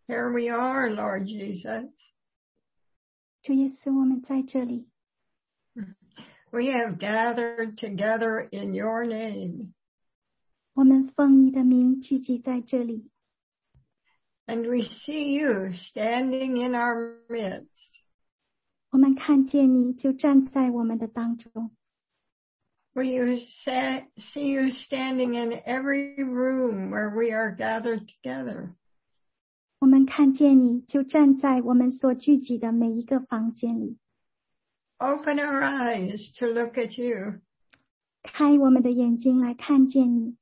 Here we are, Lord Jesus. 主耶稣，我们在这里， We have gathered together in your name, 我们奉你的名聚集在这里， and we see you standing in our midst. 我们看见你就站在我们的当中， We see you standing in every room where we are gathered together. 我们看见你就站在我们所聚集的每一个房间里， Open our eyes to look at you. 开我们的眼睛来看见你，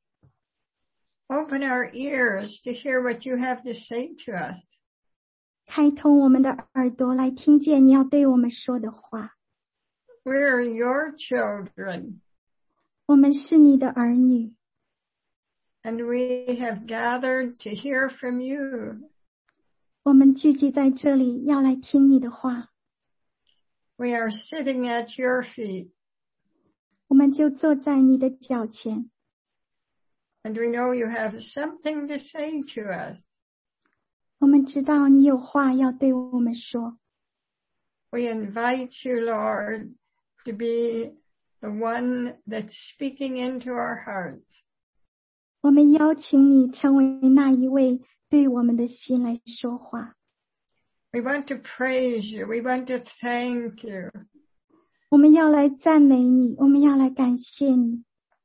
Open our ears to hear what you have to say to us. 开通我们的耳朵来听见你要对我们说的话。 We're your children, 我们是你的儿女， and we have gathered to hear from you. 我们聚集在这里要来听你的话， We are sitting at your feet, 我们就坐在你的脚前， and we know you have something to say to us. 我们知道你有话要对我们说。 We invite you, Lord, to be the one that's speaking into our hearts. 我们邀请你成为那一位对我们的心来说话。 We want to praise you. We want to thank you. 我们要来赞美你，我们要来感谢你。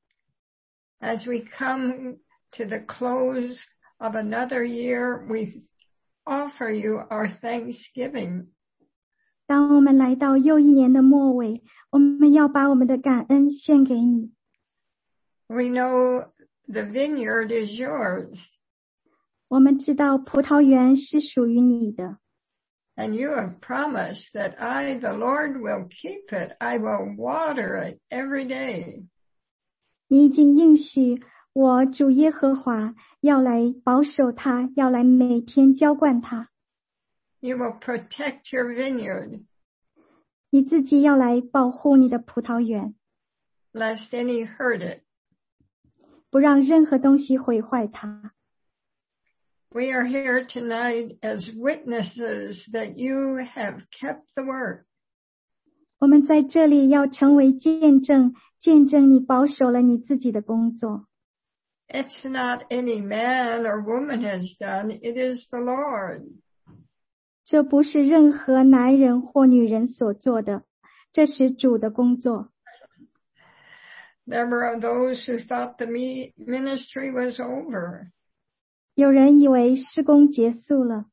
As we come to the close of another year, we offer you our thanksgiving. 当我们来到又一年的末尾，我们要把我们的感恩献给你。 We know the vineyard is yours, 我们知道葡萄园是属于你的， and you have promised that I, the Lord, will keep it. I will water it every day. 你已经应许我主耶和华要来保守它，要来每天浇灌它。 You will protect your vineyard, 你自己要来保护你的葡萄园， lest any hurt it. 不让任何东西毁坏它。 We are here tonight as witnesses that you have kept the work. 我们在这里要成为见证，见证你保守了你自己的工作。 It's not any man or woman has done, it is the Lord. 这不是任何男人或女人所做的，这是主的工作。 There were those who thought the ministry was over, 有人以为事工结束了，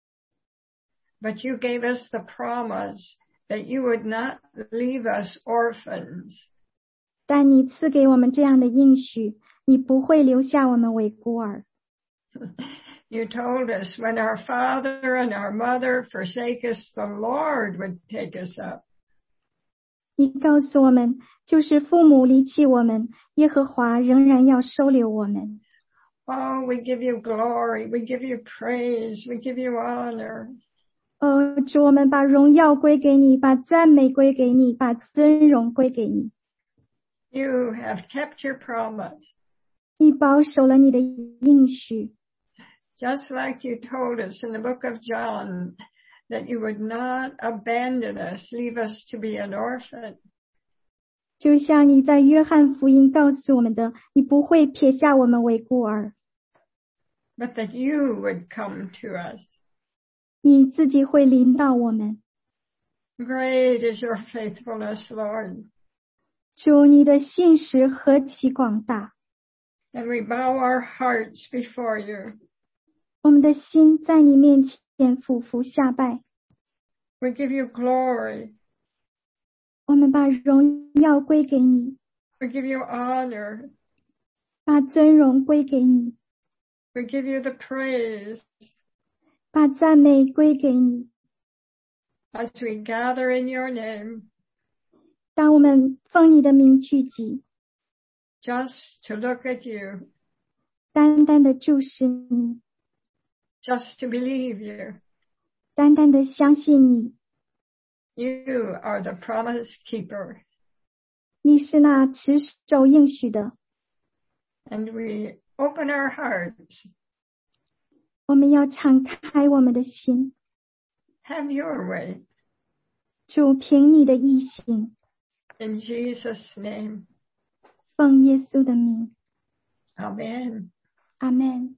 but you gave us the promise that you would not leave us orphans. 但你赐给我们这样的应许，你不会留下我们为孤儿。 You told us when our father and our mother forsake us, the Lord would take us up. 你告诉我们，就是父母离弃我们，耶和华仍然要收留我们。 Oh, we give you glory, we give you praise, we give you honor. 哦，主，我们把荣耀归给你，把赞美归给你，把尊荣归给你。 You have kept your promise, 你保守了你的应许， just like you told us in the book of John that you would not abandon us, leave us to be an orphan. 就像你在约翰福音告诉我们的，你不会撇下我们为孤儿， But that you would come to us. 你自己会领导我们。 Great is your faithfulness, Lord. 主，你的信实何其广大！ And we bow our hearts before you. 我们的心在你面前俯伏下拜， We give you glory. 我们把荣耀归给你， We give you honor. 把尊荣归给你， We give you the praise 把赞美归给你。 as we gather in your name, 当我们奉你的名聚集， just to look at you, 单单的注视你， just to believe you. 单单的相信你， You are the promise keeper. 你是那持守应许的。 And we open our hearts 我们要敞开我们的心。 Have your way. 主，凭你的意行。 In Jesus' name. 奉耶稣的名。 Amen. 阿们。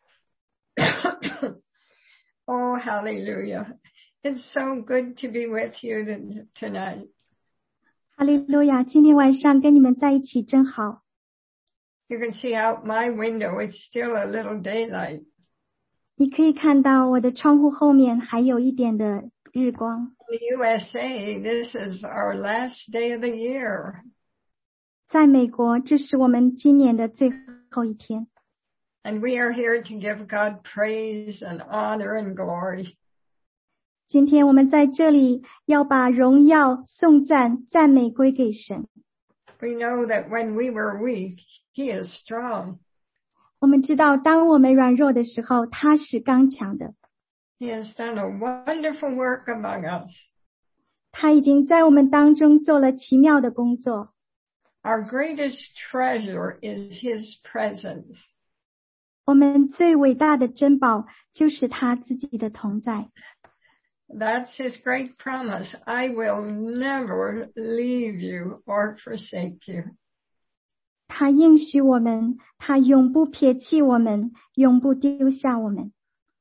Oh, hallelujah. It's so good to be with you tonight. 哈利路亚，今天晚上跟你们在一起真好。 You can see out my window, it's still a little daylight. 你可以看到我的窗户后面还有一点的日光。 In the USA, this is our last day of the year. 在美国，这是我们今年的最后一天。 And we are here to give God praise and honor and glory. 今天我们在这里要把荣耀、颂赞、赞美归给神。 We know that when we were weak, He is strong. 我们知道，当我们软弱的时候，他是刚强的。 He has done a wonderful work among us. 他已经在我们当中做了奇妙的工作。 Our greatest treasure is His presence. 我们最伟大的珍宝就是他自己的同在。 That's His great promise. I will never leave you or forsake you. 他应许我们，他永不撇弃我们，永不丢下我们。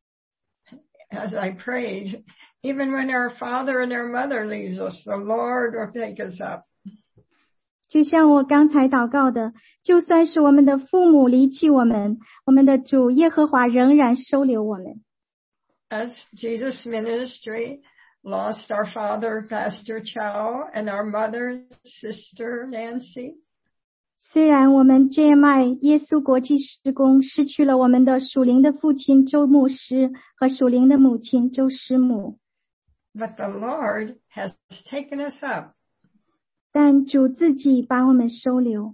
As I prayed, even when our father and our mother leaves us, the Lord will take us up. 就像我刚才祷告的，就算是我们的父母离弃我们，我们的主耶和华仍然收留我们。 As Jesus' ministry lost our father, Pastor Chow, and our mother, Sister Nancy. 虽然我们 JMI 耶稣国际事工失去了我们的属灵的父亲周牧师和属灵的母亲周师母， But the Lord has taken us up. 但主自己把我们收留。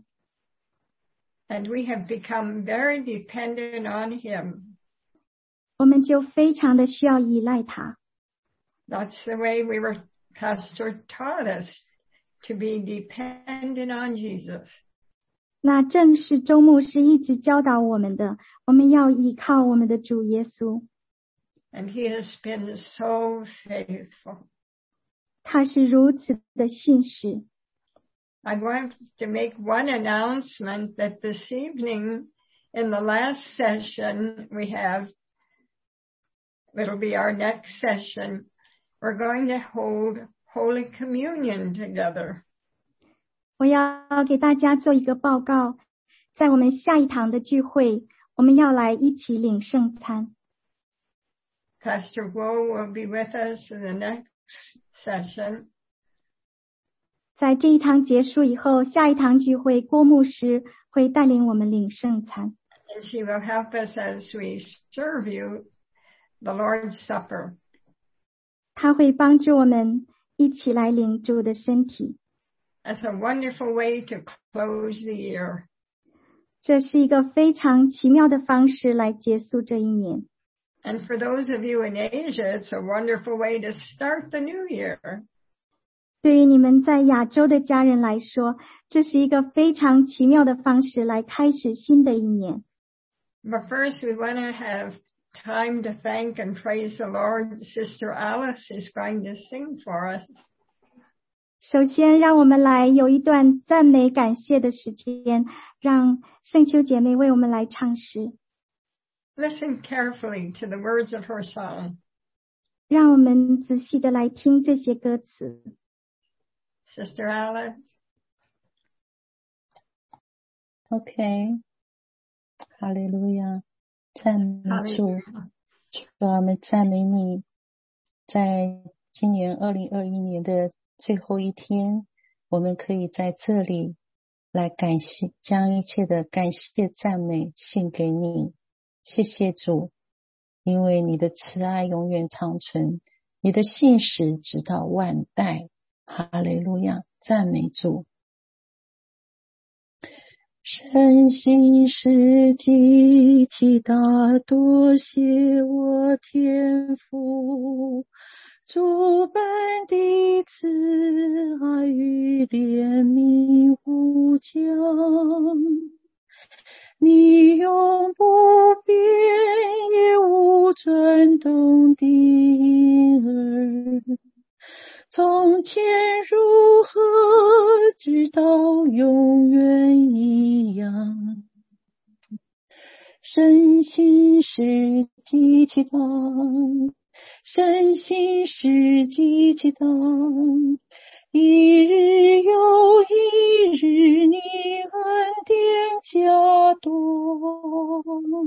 And we have become very dependent on Him. 我们就非常的需要依赖他。 That's the way Pastor taught us to be dependent on Jesus. 那正是周牧师一直教导我们的，我们要依靠我们的主耶稣。 And He has been so faithful. 他是如此的信实。 I want to make one announcement that this evening in the last session we have, it'll be our next session, we're going to hold Holy Communion together. 我要给大家做一个报告，在我们下一堂的聚会，我们要来一起领圣餐。 Pastor Wu will be with us in the next session. 在这一堂结束以后，下一堂聚会，郭牧师会带领我们领圣餐。 And she will help us as we serve you the Lord's Supper. 他会帮助我们一起来领主的身体。 That's a wonderful way to close the year. 这是一个非常奇妙的方式来结束这一年。 And for those of you in Asia, it's a wonderful way to start the new year. 对于你们在亚洲的家人来说，这是一个非常奇妙的方式来开始新的一年。 But first, we want to have time to thank and praise the Lord. Sister Alice is going to sing for us. 首先，让我们来有一段赞美感谢的时间，让圣秋姐妹为我们来唱诗。 Listen carefully to the words of her song. 让我们仔细的来听这些歌词。 Sister Alice. OK， 哈利路亚，赞美主，主啊，我们赞美你，在今年2021年的最后一天，我们可以在这里来感谢，将一切的感谢赞美献给你。谢谢主，因为你的慈爱永远长存，你的信实直到万代。哈利路亚，赞美主。身心世纪极大，多谢我天父，主般的慈爱与怜悯无疆，你永不变也无感动的婴儿，从前如何，直到永远一样。身心世纪祈祷，身心世纪祈祷，一日又一日，你恩典加多。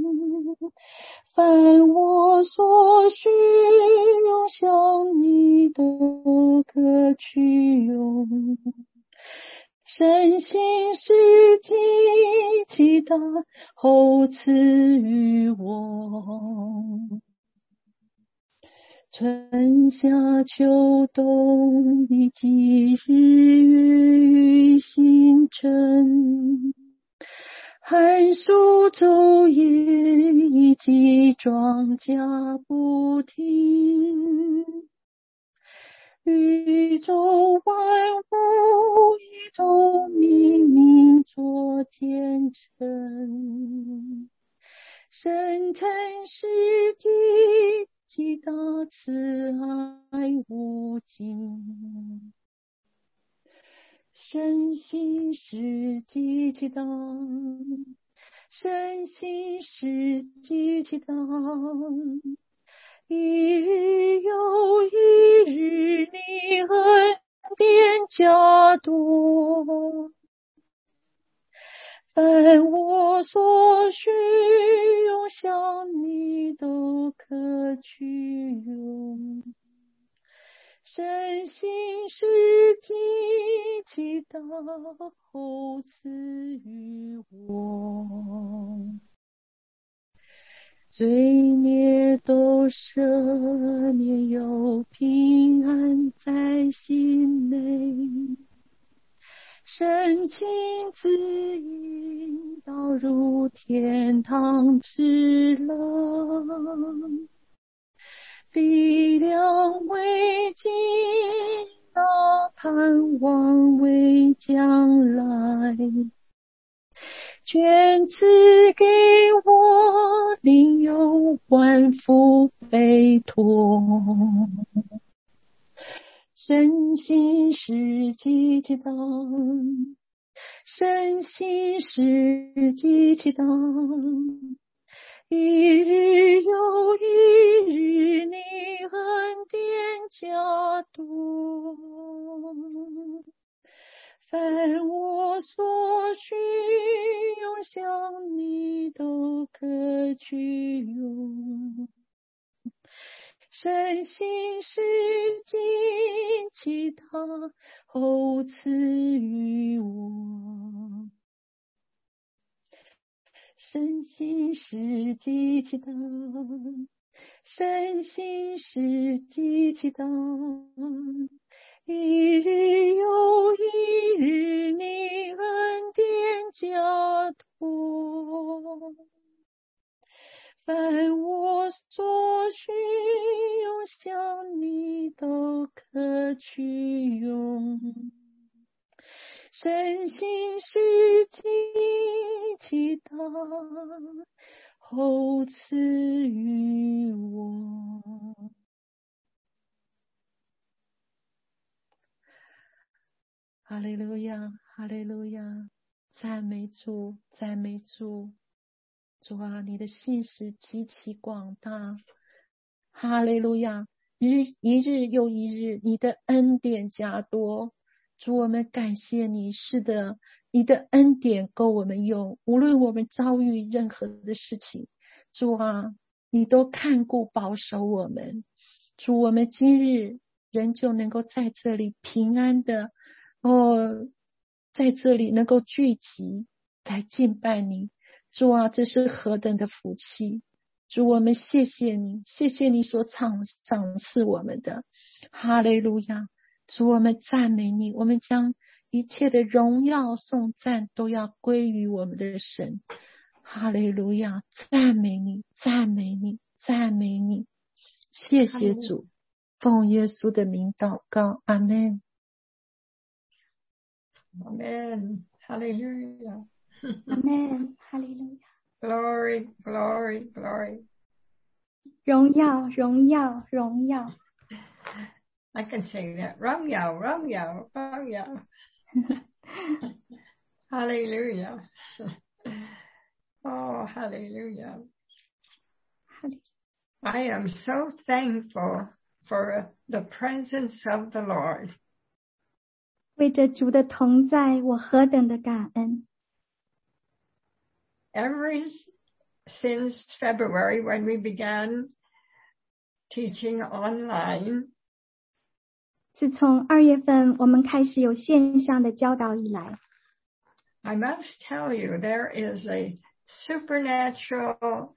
凡我所需，用向你都可取用。身心世纪祈祷，后赐予我。春夏秋冬的季日月与星辰，寒暑昼夜以及庄稼不停，宇宙万物以同命名作见证。深沉世纪极大慈爱无尽，身心世纪祈祷，身心世纪祈祷，一日又一日，你恩典加多。凡我所需，用向你都可取用。身心世纪祈祷，后赐予我。罪孽都赦免，有平安在心内。深情自引导入天堂之乐，力量未尽，那盼望未将来，全赐给我，另有万福备托。身心世纪祈祷，身心世纪祈祷，一日又一日，你恩典加多。凡我所需，用向你都可取用。身心世纪祈祷，后赐予我。身心世纪祈祷，身心世纪祈祷，一日又一日，你恩典加多。凡我所需，用向你都可取用。身心世纪祈祷，后赐予我。哈利路亚，哈利路亚，赞美主，赞美主。主啊，你的信实极其广大，哈利路亚！一日又一日，你的恩典加多。主，我们感谢你，是的，你的恩典够我们用，无论我们遭遇任何的事情，主啊，你都看顾保守我们。主，我们今日仍旧能够在这里平安的在这里能够聚集来敬拜你。主啊，这是何等的福气！主，我们谢谢你，谢谢你所赏赐我们的，哈利路亚！主，我们赞美你，我们将一切的荣耀颂赞都要归于我们的神，哈利路亚！赞美你，赞美你，赞美你！谢谢主，奉耶稣的名祷告，阿们， 阿们，哈利路亚。 Amen. Hallelujah. Glory, glory, glory. 荣耀，荣耀，荣耀。 I can say that. 荣耀，荣耀，荣耀。Hallelujah. Oh, hallelujah. I am so thankful for the presence of the Lord. 为着主的同在，我何等的感恩。 Ever since February, when we began teaching online, 自从2月份我们开始有线上的教导以来， I must tell you there is a supernatural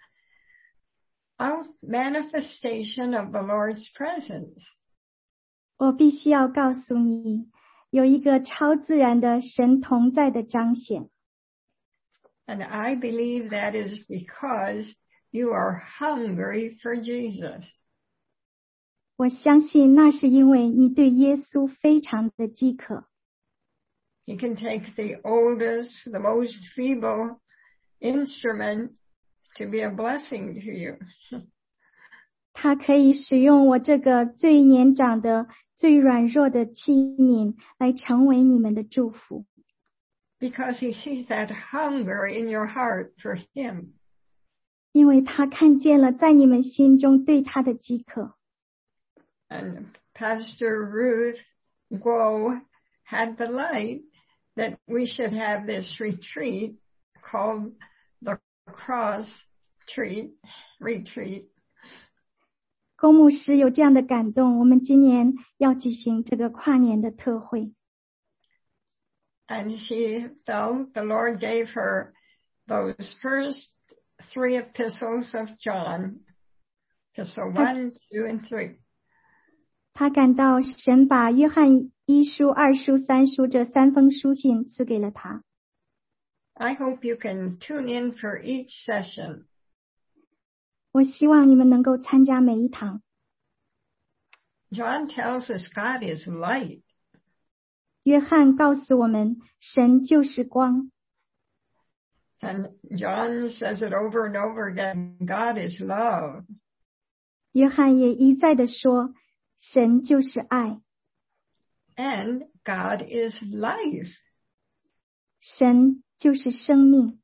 manifestation of the Lord's presence. 我必须要告诉你，有一个超自然的神同在的彰显。 And I believe that is because you are hungry for Jesus. 我相信那是因为你对耶稣非常的饥渴。 He can take the oldest, the most feeble instrument to be a blessing to you. 他可以使用我这个最年长的、最软弱的器皿来成为你们的祝福。 Because he sees that hunger in your heart for him. 因为他看见了在你们心中对他的饥渴。 And Pastor Ruth Guo had the light that we should have this retreat called the Cross Retreat. 龚牧师有这样的感动，我们今年要举行这个跨年的特会。 And she felt the Lord gave her those first 3 epistles of John, epistle 1, 2, and 3. 他感到神把约翰1书、2书、3书这3封书信赐给了他。 I hope you can tune in for each session. 我希望你们能够参加每一堂。 John tells us God is light. 约翰告诉我们，神就是光。 And John says it over and over again, God is love. 约翰也一再地说，神就是爱。 And God is life. 神就是生命。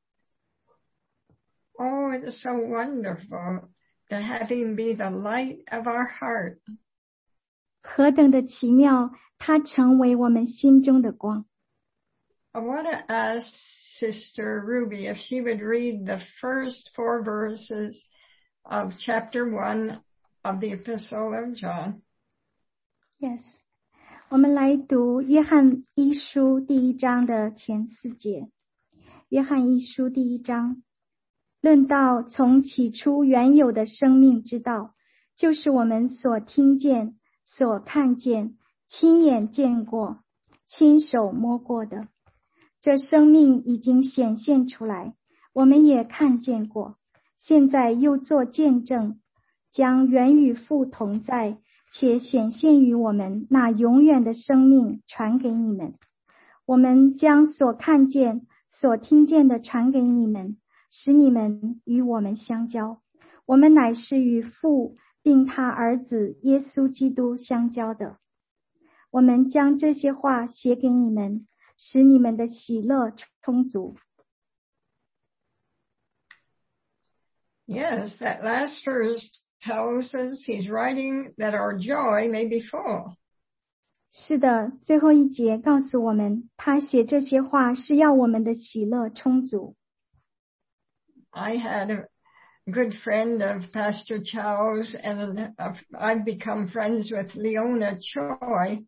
Oh, it is so wonderful to have him be the light of our heart. 何等的奇妙，他成为我们心中的光。 I want to ask Sister Ruby if she would read the first 4 verses of chapter 1 of the Epistle of John. Yes. 我们来读约翰1书第1章的前4节。约翰1书第1章，论到从起初原有的生命之道，就是我们所听见、所看见、亲眼见过、亲手摸过的。这生命已经显现出来，我们也看见过，现在又做见证，将原与父同在且显现于我们那永远的生命传给你们。我们将所看见、所听见的传给你们，使你们与我们相交。我们乃是与父并他儿子耶稣基督相交的。我们将这些话写给你们，使你们的喜乐充足。 Yes, that last verse tells us he's writing that our joy may be full. 是的，最后一节告诉我们，他写这些话是要我们的喜乐充足。 I had a good friend of Pastor Chow's, and I've become friends with Leona Choi.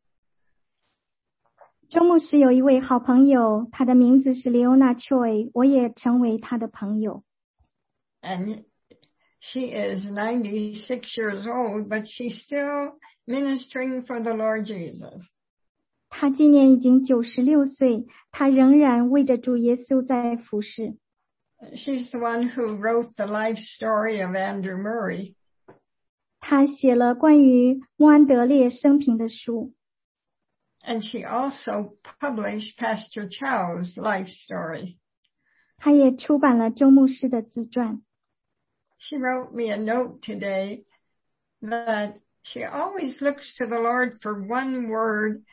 周牧师有一位好朋友，他的名字是 Leona Choi， 我也成为他的朋友。 And she is 96 years old, but she's still ministering for the Lord Jesus. 他今年已经96岁，他仍然为着主耶稣在服侍。 She's the one who wrote the life story of Andrew Murray. 他写了关于穆安德烈生平的书。 And she also published Pastor Chow's life story. 他也出版了周牧师的自传。 she wrote me a note today that she always looks to the Lord for one word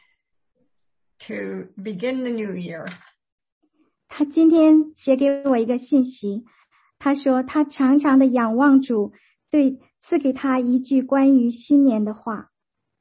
to begin the new year. 她今天写给我一个信息，她说她常常的仰望主，对，赐给她一句关于新年的话。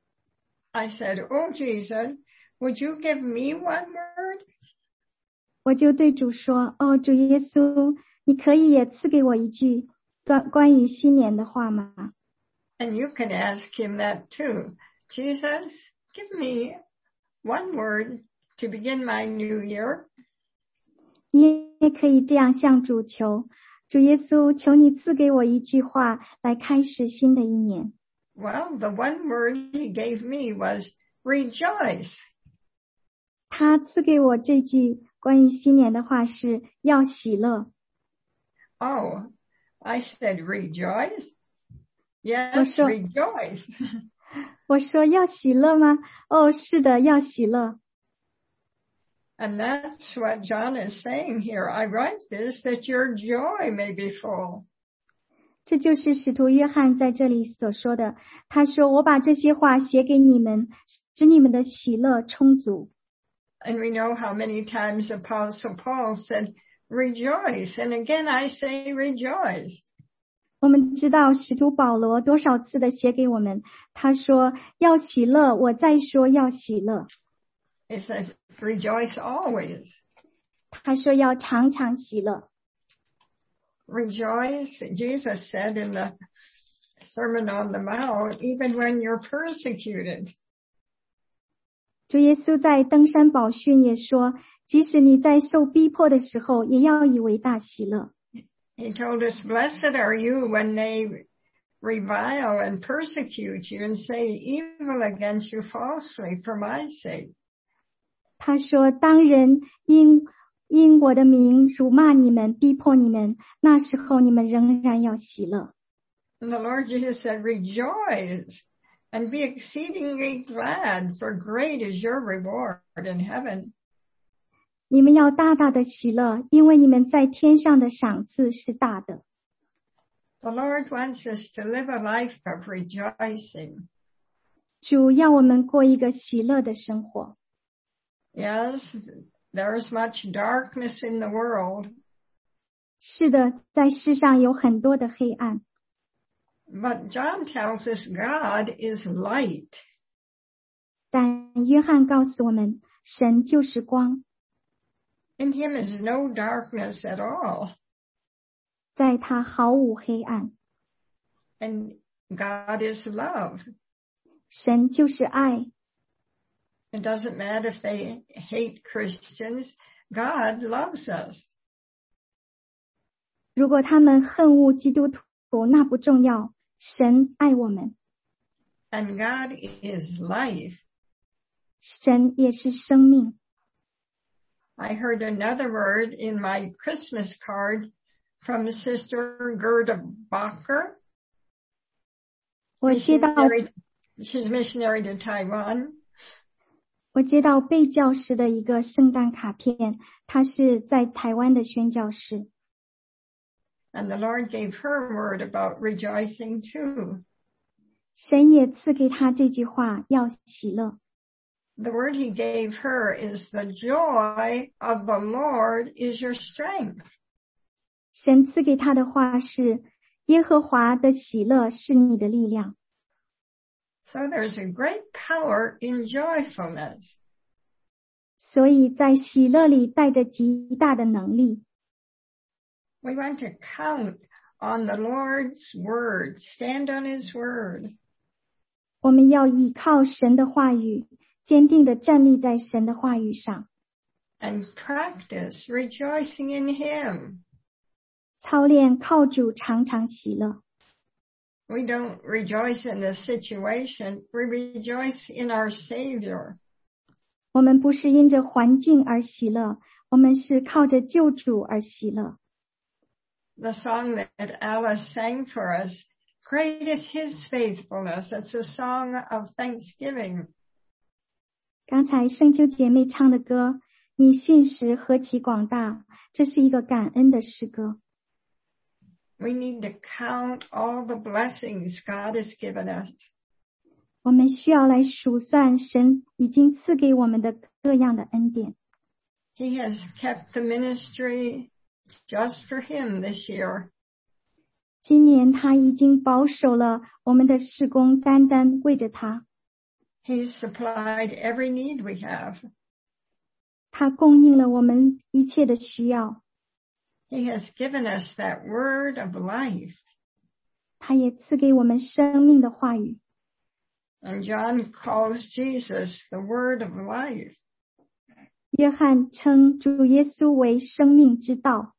I said, "Oh Jesus, would you give me one word?" 我就对主说，哦，主耶稣，你可以也赐给我一句关于新年的话吗？ And you can ask him that too. Jesus, give me one word to begin my new year. 你也可以这样向主求，主耶稣，求你赐给我一句话来开始新的一年。 Well, the one word he gave me was rejoice. 他赐给我这句关于新年的话是要喜乐。 Oh, I said rejoice? 我 Yes, 说 rejoice. 我说要喜乐吗？哦，是的，要喜乐。 And that's what John is saying here. I write this that your joy may be full. 这就是使徒约翰在这里所说的。他说：“我把这些话写给你们，使你们的喜乐充足。” And we know how many times Apostle Paul said, rejoice. And again, I say rejoice. 我们知道使徒保罗多少次的写给我们，他说要喜乐，我再说要喜乐。 It says, rejoice always. 他说要常常喜乐。 Rejoice, Jesus said in the Sermon on the Mount, even when you're persecuted. 主耶稣在登山宝训也说，即使你在受逼迫的时候，也要以为大喜乐。 He told us, blessed are you when they revile and persecute you and say evil against you falsely for my sake. 他说，当人因我的名辱骂你们，逼迫你们，那时候你们仍然要喜乐。 And the Lord Jesus said, rejoice and be exceedingly glad, for great is your reward in heaven. 你们要大大的喜乐，因为你们在天上的赏赐是大的。 The Lord wants us to live a life of rejoicing. 主要我们过一个喜乐的生活。 Yes, there is much darkness in the world. 是的，在世上有很多的黑暗。 But John tells us God is light. 但约翰告诉我们，神就是光。 In him is no darkness at all. 在他毫无黑暗。 And God is love. 神就是爱。 It doesn't matter if they hate Christians. God loves us. 如果他们恨恶基督徒，那不重要。神爱我们。 And God is life. 神也是生命。 I heard another word in my Christmas card from Sister Gerda Bacher. 我接到 She's missionary to Taiwan. 我接到贝教师的一个圣诞卡片，他是在台湾的宣教士。 And the Lord gave her a word about rejoicing too. 神也赐给他这句话，要喜乐。 The word he gave her is the joy of the Lord is your strength. 神赐给他的话是耶和华的喜乐是你的力量。 So there's a great power in joyfulness. 所以在喜乐里带着极大的能力。 We want to count on the Lord's word, stand on his word. 我们要依靠神的话语，坚定地站立在神的话语上。 And practice rejoicing in him. 操练靠主常常喜乐。 We don't rejoice in the situation, we rejoice in our Savior. 我们不是因着环境而喜乐，我们是靠着救主而喜乐。 The song that Alice sang for us, great is his faithfulness. It's a song of thanksgiving. 刚才圣秋姐妹唱的歌，你信实何其广大，这是一个感恩的诗歌。 We need to count all the blessings God has given us. 我们需要来数算神已经赐给我们的各样的恩典。 He has kept the ministry just for him this year. 今年他已经保守了我们的事工，单单为着他。 He's supplied every need we have. 他供应了我们一切的需要。 He has given us that word of life. 他也赐给我们生命的话语。 And John calls Jesus the word of life. 约翰称主耶稣为生命之道。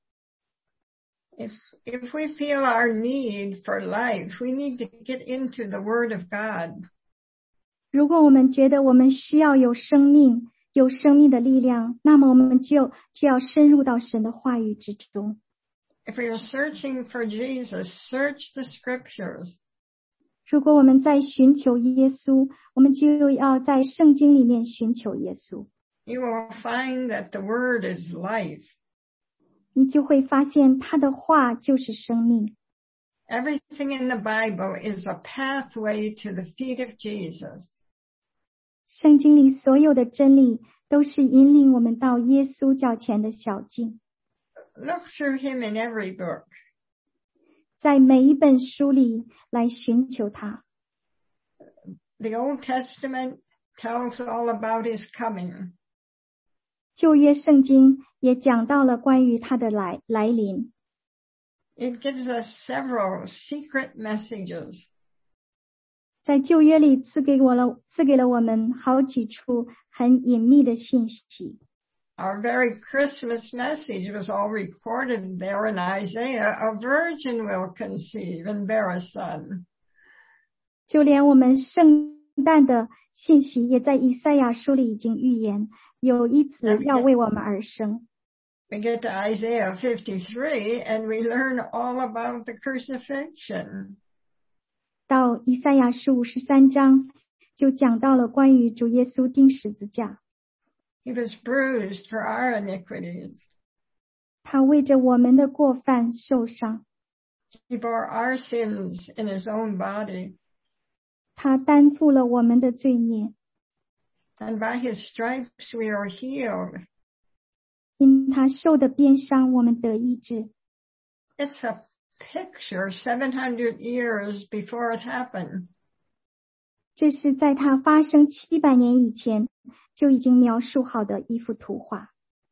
If we feel our need for life, we need to get into the word of God. 如果我们觉得我们需要有生命的力量，那么我们就要深入到神的话语之中。 If we are searching for Jesus, search the scriptures. 如果我们在寻求耶稣，我们就要在圣经里面寻求耶稣。 You will find that the word is life. 你就会发现他的话就是生命。 Everything in the Bible is a pathway to the feet of Jesus. 圣经里所有的真理都是引领我们到耶稣脚前的小径。 Look through him in every book. 在每一本书里来寻求他。 The Old Testament tells all about his coming. 旧约圣经也讲到了关于他的来临。 It gives us several secret messages. 在旧约里赐给了我们好几处很隐秘的信息。 Our very Christmas message was all recorded there in Isaiah. A virgin will conceive and bear a son. 就连我们圣诞的信息也在以赛亚书里已经预言，有一子要为我们而生。 We get to Isaiah 53 and we learn all about the crucifixion. 到以赛亚书53章就讲到了关于主耶稣钉十字架。 He was bruised for our iniquities. 他为着我们的过犯受伤。 He bore our sins in his own body. 他担负了我们的罪孽。 And by his stripes we are healed. 因他受的鞭伤，我们得医治。 It's a picture 700 years before it happened. 这是在他发生700年以前就已经描述好的一幅图画。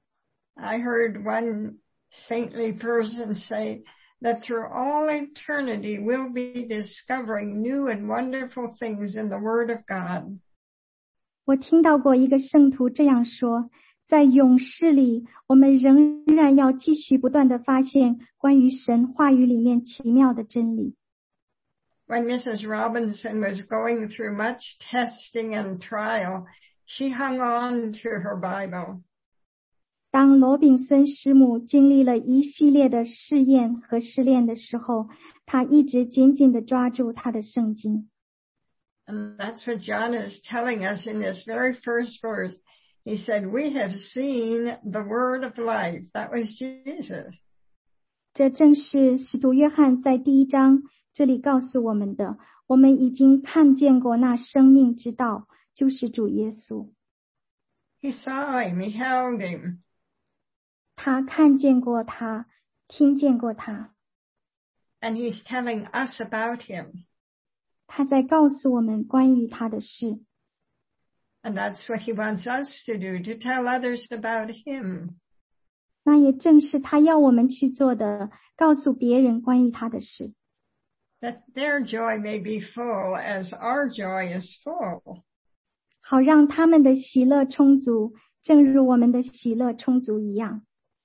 I heard one saintly person say that through all eternity we'll be discovering new and wonderful things in the Word of God. 我听到过一个圣徒这样说，在永世里，我们仍然要继续不断地发现关于神话语里面奇妙的真理。 When Mrs. Robinson was going through much testing and trial, she hung on to her Bible. 当罗炳森师母经历了一系列的试验和试炼的时候，她一直紧紧地抓住她的圣经。 And that's what John is telling us in this very first verse. He said, we have seen the word of life. That was Jesus. 这正是使徒约翰在第1章这里告诉我们的，我们已经看见过那生命之道，就是主耶稣。 He saw him, he held him. 他看见过他，听见过他。 And he's telling us about him. 他在告诉我们关于他的事。 And that's what he wants us to do, to tell others about him. 那也正是他要我们去做的，告诉别人关于他的事。 That their joy may be full as our joy is full. 好让他们的喜乐充足，正如我们的喜乐充足一样。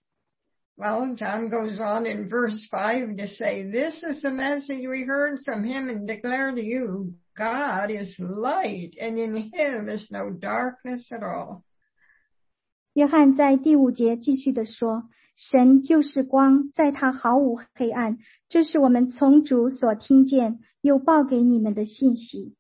Well, John goes on in verse 5 to say, this is the message we heard from him and declare to you, God is light, and in him is no darkness at all. 约翰在第5节继续地说，神就是光，在他毫无黑暗，这是我们从主所听见又报给你们的信息。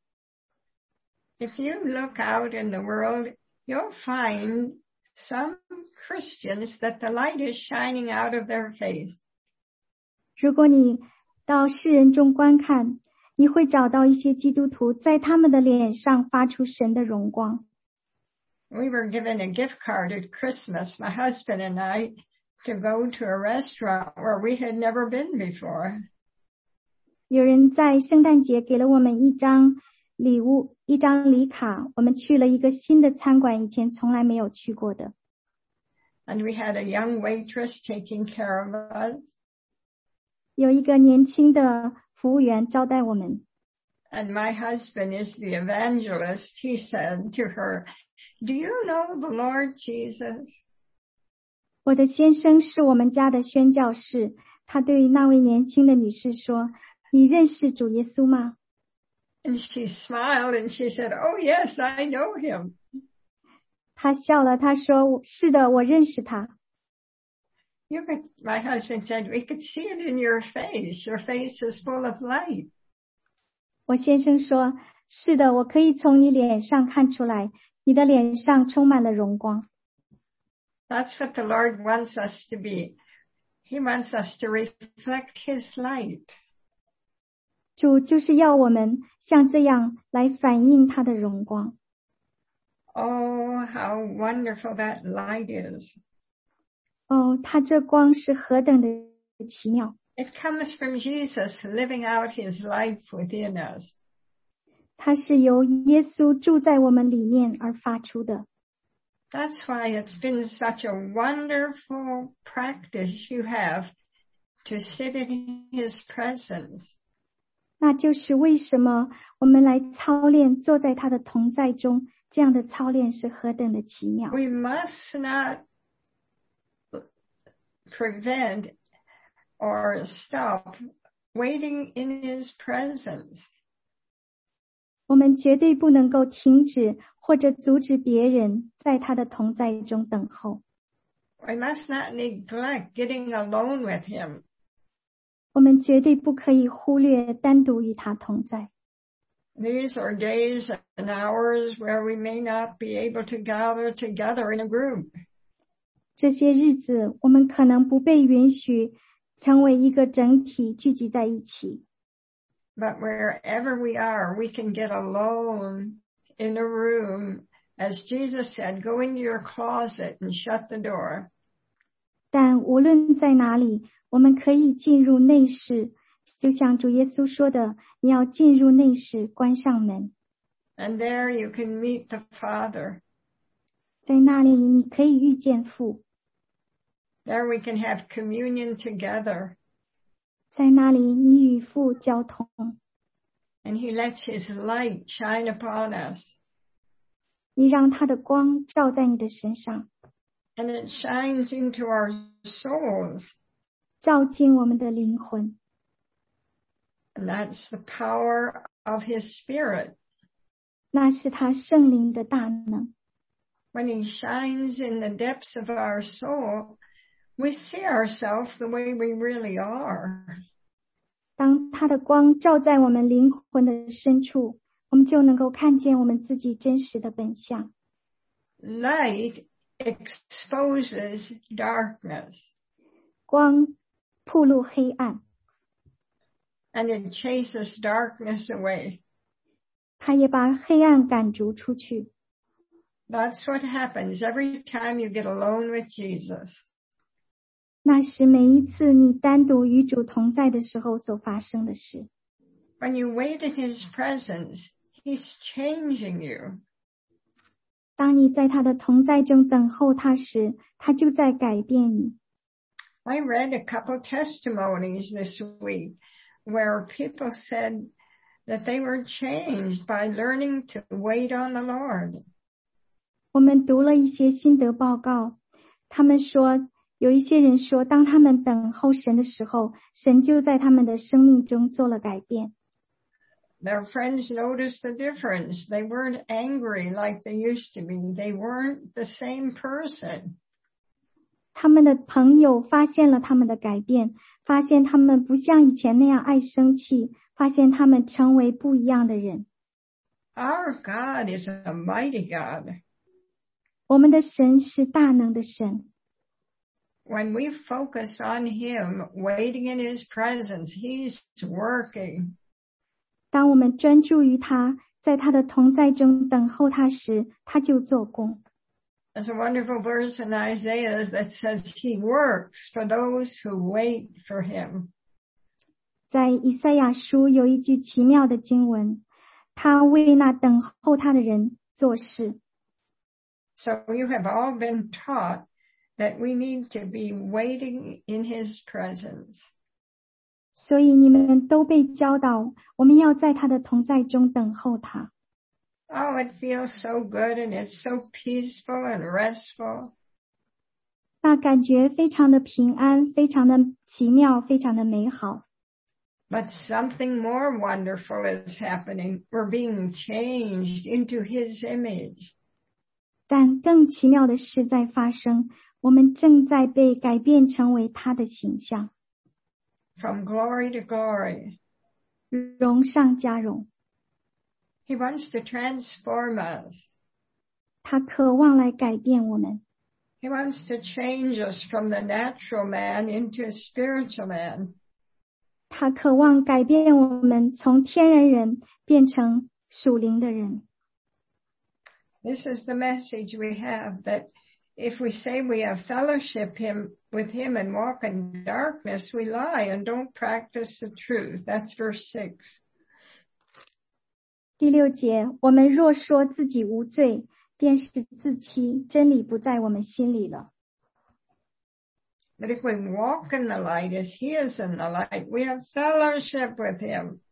If you look out in the world, you'll find some Christians that the light is shining out of their face. 如果你到世人中观看，你会找到一些基督徒在他们的脸上发出神的荣光。 We were given a gift card at Christmas, my husband and I, to go to a restaurant where we had never been before. 有人在圣诞节给了我们一张礼物，一张礼卡，我们去了一个新的餐馆，以前从来没有去过的。 And we had a young waitress taking care of us. 有一个年轻的服务员招待我们。 And my husband is the evangelist. He said to her, "Do you know the Lord Jesus?" 我的先生是我们家的宣教士，他对那位年轻的女士说：“你认识主耶稣吗？” And she smiled and she said, "Oh yes, I know him." 他笑了，他说：“是的，我认识他。” My husband said, "We could see it in your face. Your face is full of light." 我先生说：“是的，我可以从你脸上看出来，你的脸上充满了荣光。” That's what the Lord wants us to be. He wants us to reflect His light. 主就是要我们像这样来反映他的荣光。 Oh, how wonderful that light is. 哦，他这光是何等的奇妙。 It comes from Jesus living out His life within us. 它是由耶稣住在我们里面而发出的。 That's why it's been such a wonderful practice you have to sit in His presence. 那就是为什么我们来操练坐在他的同在中，这样的操练是何等的奇妙。 We must not prevent or stop waiting in His presence. 我们绝对不能够停止或者阻止别人在他的同在中等候。 We must not neglect getting alone with Him. 我们绝对不可以忽略单独与他同在。 These are days and hours where we may not be able to gather together in a group. 这些日子，我们可能不被允许成为一个整体聚集在一起。 But wherever we are, we can get alone in a room. As Jesus said, go into your closet and shut the door. 但无论在哪里，我们可以进入内室，就像主耶稣说的，你要进入内室，关上门。 And there you can meet the Father. 在那里，你可以遇见父。 There we can have communion together. 在那里，你与父交通。 And He lets His light shine upon us. 你让他的光照在你的身上。 And it shines into our souls. 照进我们的灵魂。 And that's the power of His Spirit. 那是他圣灵的大能。 When He shines in the depths of our soul, we see ourselves the way we really are. 当他的光照在我们灵魂的深处，我们就能够看见我们自己真实的本相。 Light exposes darkness. 光暴露黑暗。 And it chases darkness away. 他也把黑暗赶逐出去。 That's what happens every time you get alone with Jesus. 那是每一次你单独与主同在的时候所发生的事。 When you wait in His presence, He's changing you. 当你在他的同在中等候他时，他就在改变你。 I read a couple testimonies this week where people said that they were changed by learning to wait on the Lord. 我们读了一些心得报告，他们说，有一些人说，当他们等候神的时候，神就在他们的生命中做了改变。 Their friends noticed the difference. They weren't angry like they used to be. They weren't the same person. 他们的朋友发现了他们的改变，发现他们不像以前那样爱生气，发现他们成为不一样的人。 Our God is a mighty God. 我们的神是大能的神。 when we focus on him, waiting in his presence, he's working. 当我们专注于他，在他的同在中等候他时，他就做工。 There's a wonderful verse in Isaiah that says he works for those who wait for him. 在以赛亚书有一句奇妙的经文，他为那等候他的人做事。 So you have all been taught that we need to be waiting in his presence. 所以你们都被教导，我们要在他的同在中等候他。 Oh, it feels so good and it's so peaceful and restful. 那感觉非常的平安，非常的奇妙，非常的美好。 But something more wonderful is happening. We're being changed into his image. 但更奇妙的事在发生，我们正在被改变成为他的形象。 From glory to glory. 荣上加荣。 He wants to transform us. 他渴望来改变我们。 He wants to change us from the natural man into a spiritual man. 他渴望改变我们从天然人变成属灵的人。 This is the message we have, that if we say we have fellowship with him and walk in darkness, we lie and don't practice the truth. That's verse 6. 第6节，我们若说自己无罪，便是自欺，真理不在我们心里了。 But if we walk in the light as he is in the light, we have fellowship with him.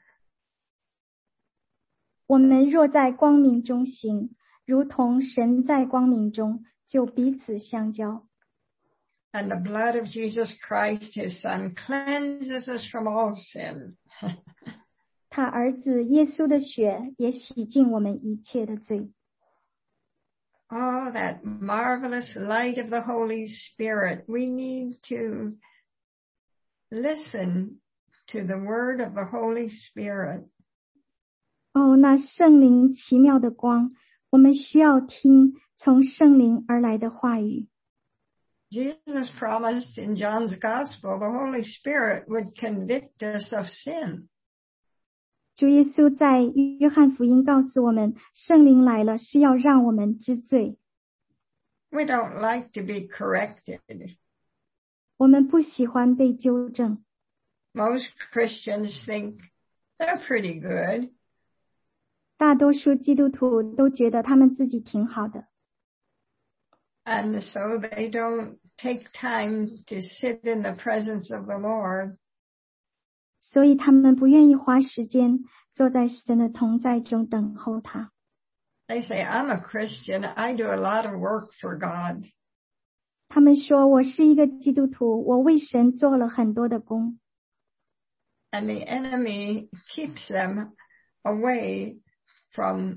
我们若在光明中行，如同神在光明中，就彼此相交。 And the blood of Jesus Christ, his son, cleanses us from all sin. 他儿子耶稣的血也洗净我们一切的罪。 Oh, that marvelous light of the Holy Spirit. We need to listen to the word of the Holy Spirit. 哦，那圣灵奇妙的光，我们需要听从圣灵而来的话语。 Jesus promised in John's Gospel the Holy Spirit would convict us of sin. 主耶稣在约翰福音告诉我们，圣灵来了是要让我们知罪。 We don't like to be corrected. 我们不喜欢被纠正。 Most Christians think they're pretty good. 大多数基督徒都觉得他们自己挺好的。 And so they don't take time to sit in the presence of the Lord. 所以他们不愿意花时间坐在神的同在中等候他。 They say, I'm a Christian. I do a lot of work for God. 他们说，我是一个基督徒，我为神做了很多的工。 And the enemy keeps them away from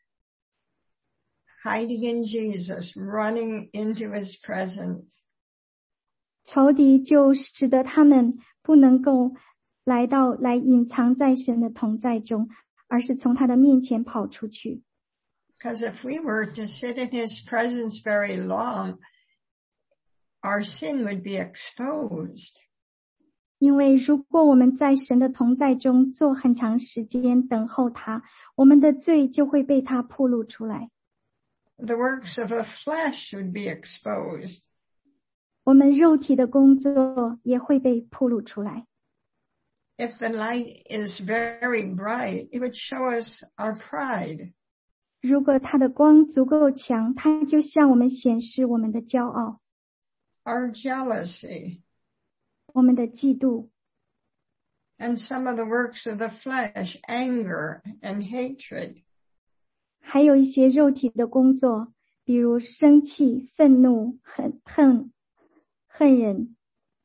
hiding in Jesus, running into his presence. 仇敌就使得他们不能够来隐藏在神的同在中，而是从他的面前跑出去。 Because if we were to sit in his presence very long, our sin would be exposed. 因为如果我们在神的同在中坐很长时间等候他，我们的罪就会被他暴露出来。 The works of the flesh would be exposed. 我们肉体的工作也会被暴露出来。 If the light is very bright, it would show us our pride. 如果它的光足够强，它就向我们显示我们的骄傲， our jealousy, 我们的嫉妒， and some of the works of the flesh, anger and hatred. 还有一些肉体的工作，比如生气、愤怒、恨人。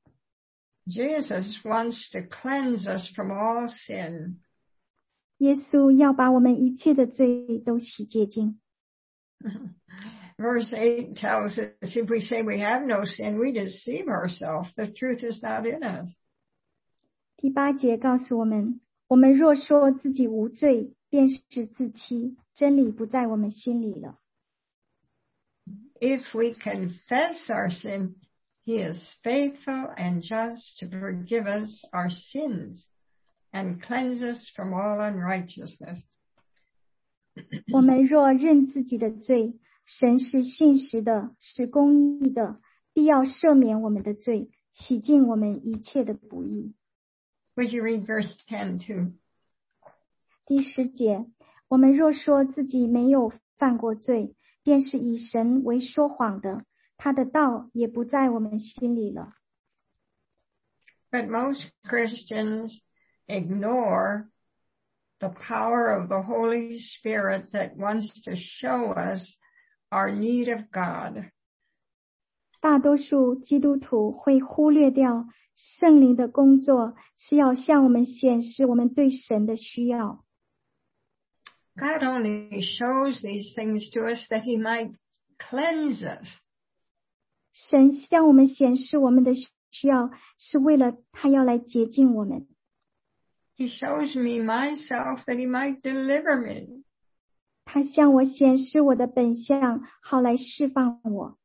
Jesus wants to cleanse us from all sin. 耶稣要把我们一切的罪都洗洁净。 Verse 8 tells us, if we say we have no sin, we deceive ourselves. The truth is not in us. 第8节告诉我们，我们若说自己无罪，便是自欺，真理不在我们心里了。 If we confess our sin, He is faithful and just to forgive us our sins and cleanse us from all unrighteousness. 我们若认自己的罪，神是信实的，是公义的，必要赦免我们的罪，洗净我们一切的不义。 Would you read verse 10 too? 第10节，我们若说自己没有犯过罪，便是以神为说谎的，他的道也不在我们心里了。 But most Christians ignore the power of the Holy Spirit that wants to show us our need of God. 大多数基督徒会忽略掉圣灵的工作，是要向我们显示我们对神的需要。 God only shows these things to us that he might cleanse us. 神向我们显示我们的需要，是为了他要来洁净我们。 He shows me myself that he might deliver me. 他向我显示我的本相，好来释放我。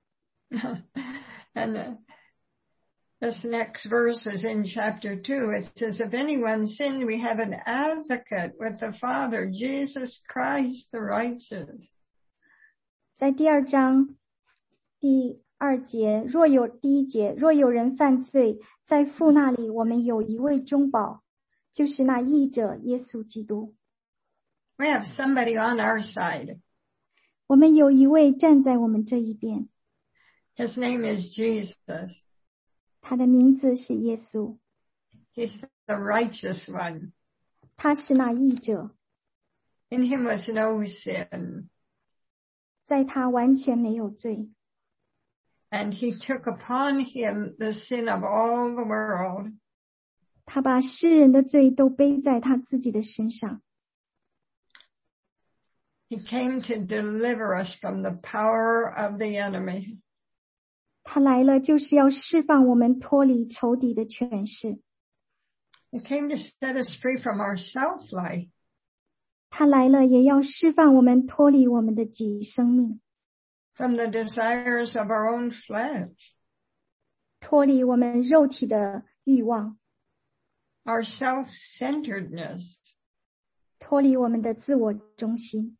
And this next verse is in chapter 2. It says, if anyone sinned, we have an advocate with the Father, Jesus Christ the righteous. 在第2章第2节，第1节，若有人犯罪，在父那里我们有一位中保，就是那义者耶稣基督。 We have somebody on our side. 我们有一位站在我们这一边。 His name is Jesus. 他的名字是耶稣。 He's the righteous one. 他是那义者。 In him was no sin. 在他完全没有罪。 And he took upon him the sin of all the world. 他把世人的罪都背在他自己的身上。 He came to deliver us from the power of the enemy. 他来了就是要释放我们脱离仇敌的权势。 He came to set us free from our self-life. 他来了也要释放我们脱离我们的己生命。 From the desires of our own flesh. 脱离我们肉体的欲望。 Our self-centeredness. 脱离我们的自我中心。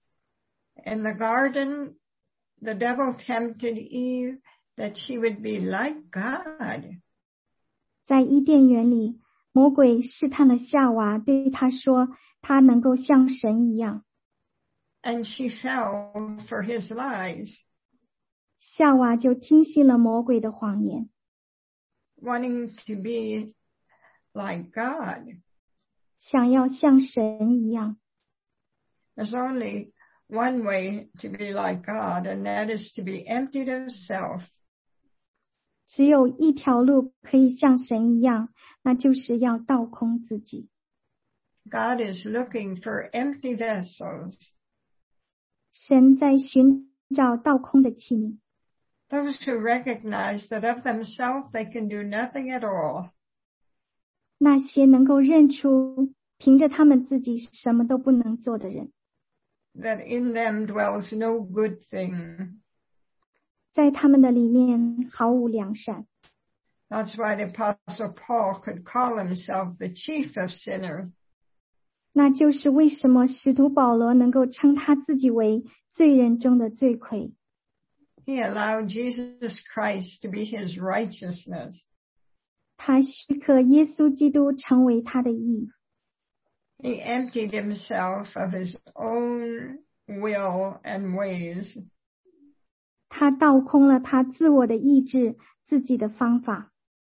In the garden, the devil tempted Eve that she would be like God. 在伊甸园里，魔鬼试探了夏娃，对她说，她能够像神一样。 And she fell for his lies. 夏娃就听信了魔鬼的谎言。 Wanting to be like God. 想要像神一样。 There's only one way to be like God, and that is to be emptied of self. 只有一条路可以像神一样，那就是要倒空自己。 God is looking for empty vessels. 神在寻找倒空的器皿。 Those who recognize that of themselves they can do nothing at all. 那些能够认出凭着他们自己什么都不能做的人。 That in them dwells no good thing. 在他们的里面毫无良善。 That's why the Apostle Paul could call himself the chief of sinners. 那就是为什么使徒保罗能够称他自己为罪人中的罪魁。 He allowed Jesus Christ to be his righteousness. 他许可耶稣基督成为他的义。 He emptied himself of his own will and ways. 他倒空了他自我的意志，自己的方法。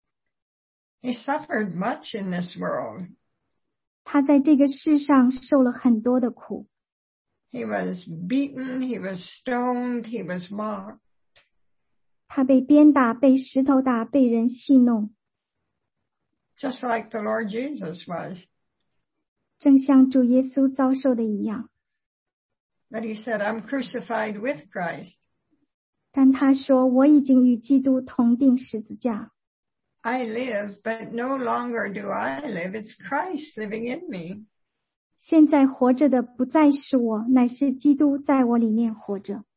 He suffered much in this world. 他在这个世上受了很多的苦。 He was beaten, he was stoned, he was mocked. 他被鞭打，被石头打，被人戏弄。 Just like the Lord Jesus was. 正像主耶稣遭受的一样。 But he said, I'm crucified with Christ. 但他说，我已经与基督同定十字架。 I live, but no longer do I live. It's Christ living in me. 现在活着的不再是我，乃是基督在我里面活着。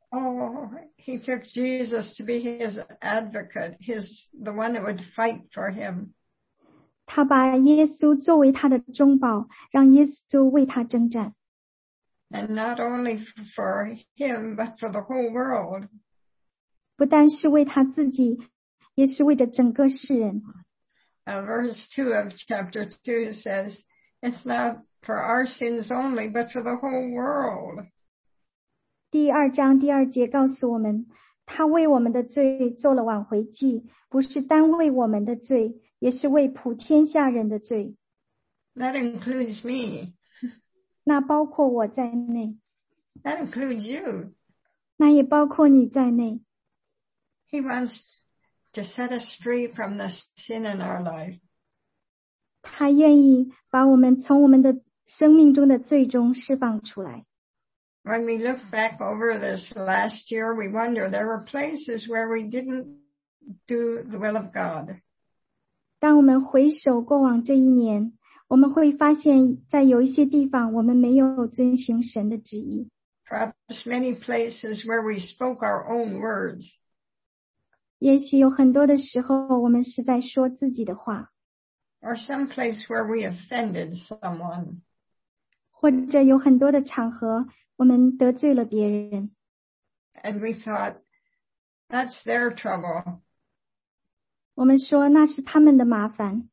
Oh, he took Jesus to be his advocate, the one that would fight for him. 他把耶稣作为他的中保，让耶稣为他征战。 And not only for him, but for the whole world. 不单是为他自己，也是为着整个世人。 Verse 2 of chapter 2 says, it's not for our sins only, but for the whole world. 第2章第2节告诉我们，他为我们的罪做了挽回祭，不是单为我们的罪，也是为普天下人的罪。 That includes me. 那包括我在内。 That includes you. 那也包括你在内。 He wants to set us free from the sin in our life. 他愿意把我们从我们的生命中的罪中释放出来。 When we look back over this last year, we wonder there were places where we didn't do the will of God. 当我们回首过往这一年，我们会发现在有一些地方我们没有遵行神的旨意。 Perhaps many places where we spoke our own words. 也许有很多的时候我们是在说自己的话。 Or some place where we offended someone. 或者有很多的场合我们得罪了别人。 And we thought, that's their trouble. 我们说那是他们的麻烦。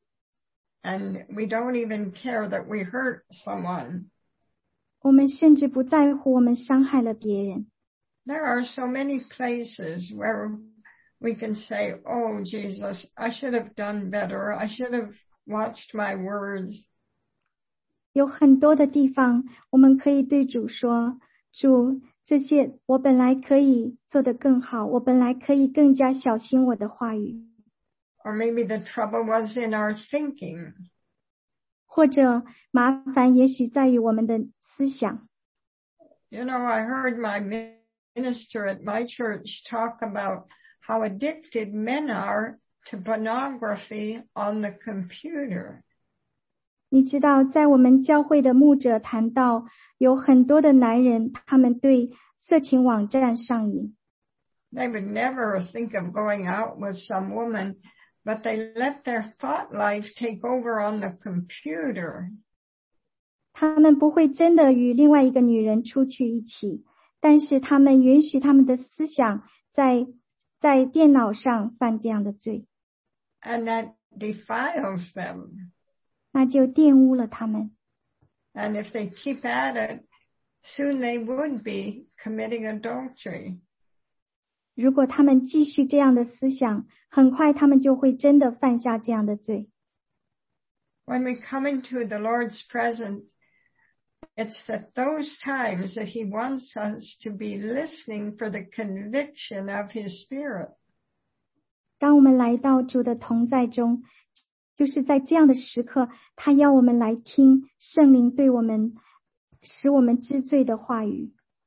And we don't even care that we hurt someone. 我们甚至不在乎我们伤害了别人。 There are so many places where we can say, oh, Jesus, I should have done better. I should have watched my words. 有很多的地方我们可以对主说，主，这些我本来可以做得更好，我本来可以更加小心我的话语。 Or maybe the trouble was in our thinking. 或者麻烦也许在于我们的思想。 You know, I heard my minister at my church talk about how addicted men are to pornography on the computer. 你知道，在我们教会的牧者谈到，有很多的男人，他们对色情网站上瘾。 They would never think of going out with some woman, but they let their thought life take over on the computer. 他们不会真的与另外一个女人出去一起，但是他们允许他们的思想在电脑上犯这样的罪。 And that defiles them. 那就玷污了他们。 And if they keep at it, soon they would be committing adultery. 如果他们继续这样的思想，很快他们就会真的犯下这样的罪。 When we come into the Lord's presence, it's at those times that He wants us to be listening for the conviction of His Spirit. 当我们来到主的同在中，就是在这样的时刻，他要我们来听圣灵对我们使我们知罪的话语。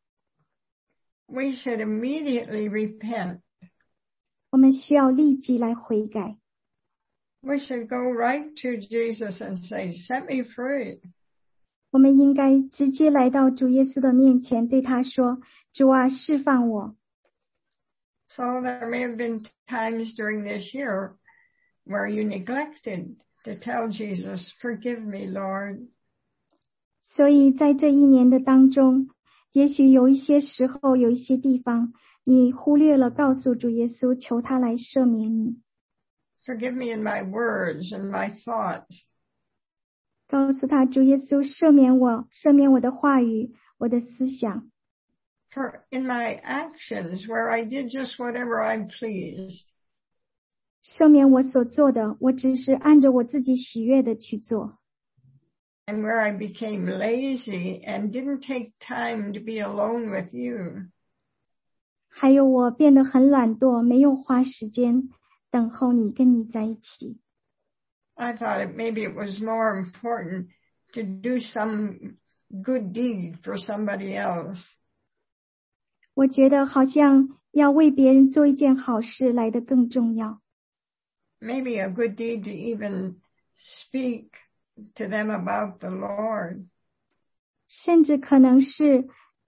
We should immediately repent. 我们需要立即来悔改。 We should go right to Jesus and say, set me free. 我们应该直接来到主耶稣的面前，对他说，主啊，释放我。 So there may have been times during this year where you neglected to tell Jesus, forgive me, Lord. 所以在这一年的当中，也许有一些时候，有一些地方，你忽略了告诉主耶稣，求他来赦免你。 Forgive me in my words and my thoughts. 告诉他，主耶稣，赦免我，赦免我的话语，我的思想。 For in my actions where I did just whatever I pleased. 赦免我所做的，我只是按着我自己喜悦的去做。 And where I became lazy and didn't take time to be alone with you. 还有我变得很懒惰，没有花时间等候你，跟你在一起。 I thought maybe it was more important to do some good deed for somebody else. 我觉得好像要为别人做一件好事来得更重要。 Maybe a good deed to even speak to them about the Lord. 甚至可能是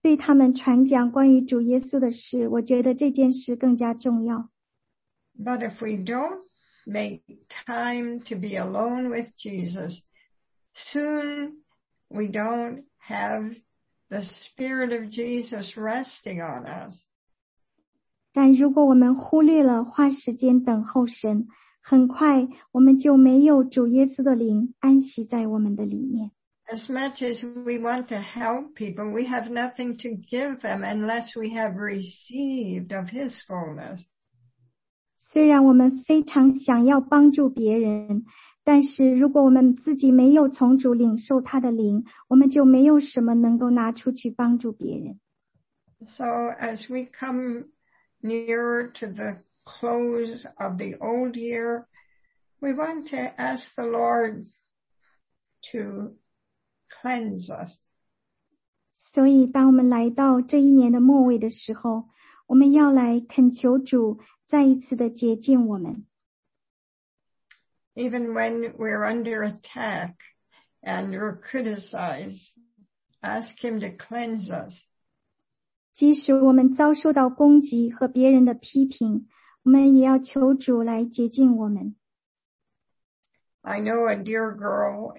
对他们传讲关于主耶稣的事，我觉得这件事更加重要。 But if we don't make time to be alone with Jesus, soon we don't have the Spirit of Jesus resting on us. 但如果我们忽略了花时间等候神，很快我们就没有主耶稣的灵安息在我们的里面。 As much as we want to help people, we have nothing to give them unless we have received of His fullness. 虽然我们非常想要帮助别人，但是如果我们自己没有从主领受他的灵，我们就没有什么能够拿出去帮助别人。 So as we come nearer to the close of the old year, we want to ask the Lord to cleanse us. 所以当我们来到这一年的末尾的时候，我们要来恳求主再一次的洁净我们。 Even when we're under attack and we're criticized, ask Him to cleanse us. 即使我们遭受到攻击和别人的批评，我们也要求主来洁净我们。 I know a dear girl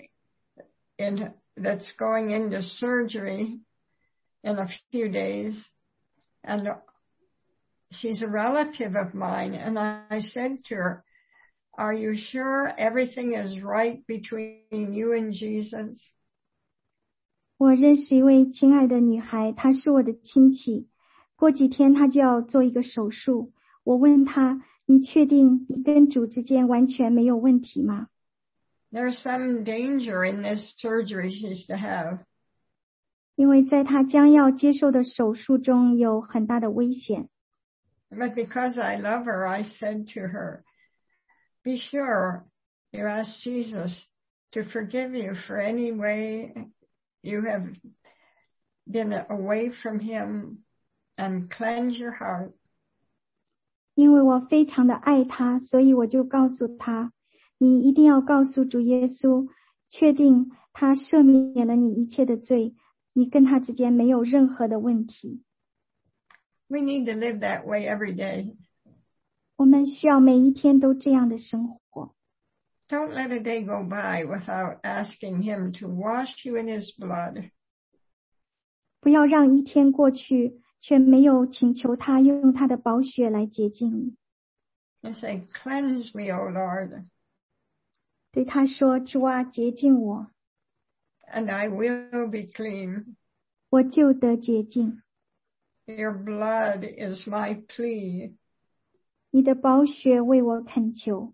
that's going into surgery in a few days, and she's a relative of mine, and I said to her, "Are you sure everything is right between you and Jesus?" 我认识一位亲爱的女孩，她是我的亲戚，过几天她就要做一个手术。我问她，你确定你跟主之间完全没有问题吗？ There's some danger in this surgery she's to have. 因为在她将要接受的手术中有很大的危险。 But because I love her, I said to her, "Be sure you ask Jesus to forgive you for any way you have been away from Him and cleanse your heart." 因为我非常的爱她，所以我就告诉她，你一定要告诉主耶稣，确定他赦免了你一切的罪，你跟他之间没有任何的问题。 We need to live that way every day. 我们需要每一天都这样的生活。 Don't let a day go by without asking Him to wash you in His blood. 不要让一天过去，却没有请求他用他的宝血来洁净你。 And say, "Cleanse me, O Lord." 对他说，主啊，洁净我， And I will be clean. 我就得洁净。 Your blood is my plea. 你的宝血为我恳求。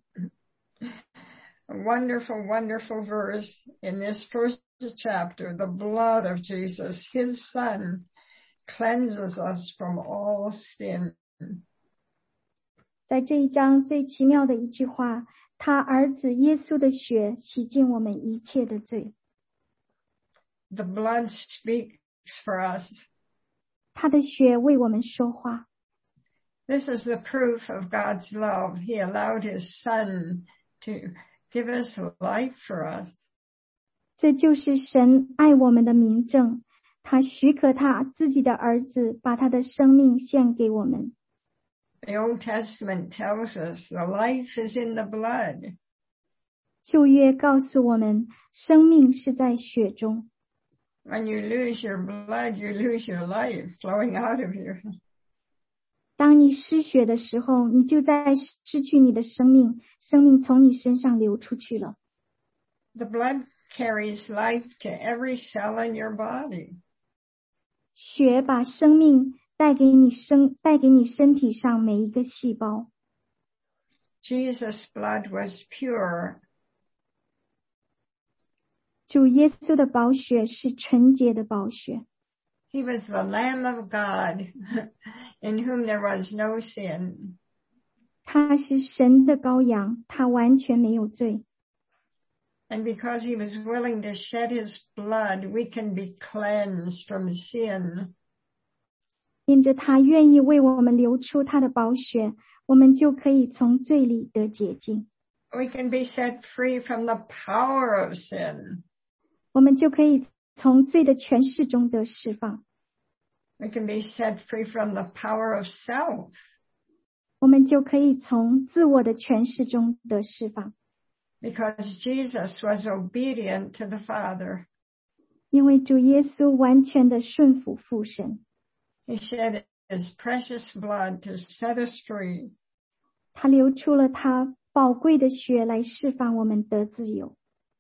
A wonderful, wonderful verse in this first chapter. The blood of Jesus, His Son, cleanses us from all sin. 在这一章最奇妙的一句话，他儿子耶稣的血洗净我们一切的罪。 The blood speaks for us. 他的血为我们说话。 This is the proof of God's love. He allowed His Son to give us life for us. 这就是神爱我们的明证，他许可他自己的儿子把他的生命献给我们。 The Old Testament tells us the life is in the blood. 旧约告诉我们，生命是在血中。 When you lose your blood, you lose your life flowing out of you. 当你失血的时候，你就在失去你的生命，生命从你身上流出去了。 The blood carries life to every cell in your body. 血把生命带给你身体上每一个细胞。 Jesus' blood was pure. 主耶稣的宝血是纯洁的宝血。 He was the Lamb of God in whom there was no sin. 他是神的羔羊，他完全没有罪。 And because He was willing to shed His blood, we can be cleansed from sin. 因着他愿意为我们流出他的宝血，我们就可以从罪里得洁净。 We can be set free from the power of sin. 我们就可以从罪的权势中得释放。 we can be set free from the power of self. 我们就可以从自我的权势中得释放。 Because Jesus was obedient to the Father. 因为主耶稣完全的顺服父神。 He shed his precious blood to set us free. 他流出了他宝贵的血来释放我们得自由。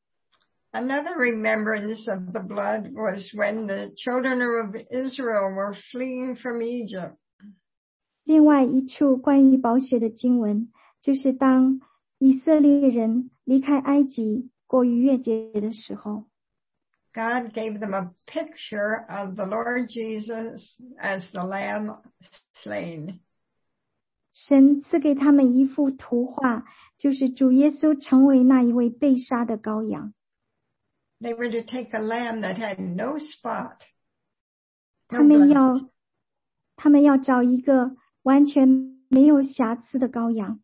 Another remembrance of the blood was when the children of Israel were fleeing from Egypt. 另外一处关于宝血的经文，就是当以色列人离开埃及过逾越节的时候， God gave them a picture of the Lord Jesus as the lamb slain. 神赐给他们一幅图画，就是主耶稣成为那一位被杀的羔羊。 They were to take a lamb that had no spot. 他们要找一个完全没有瑕疵的羔羊。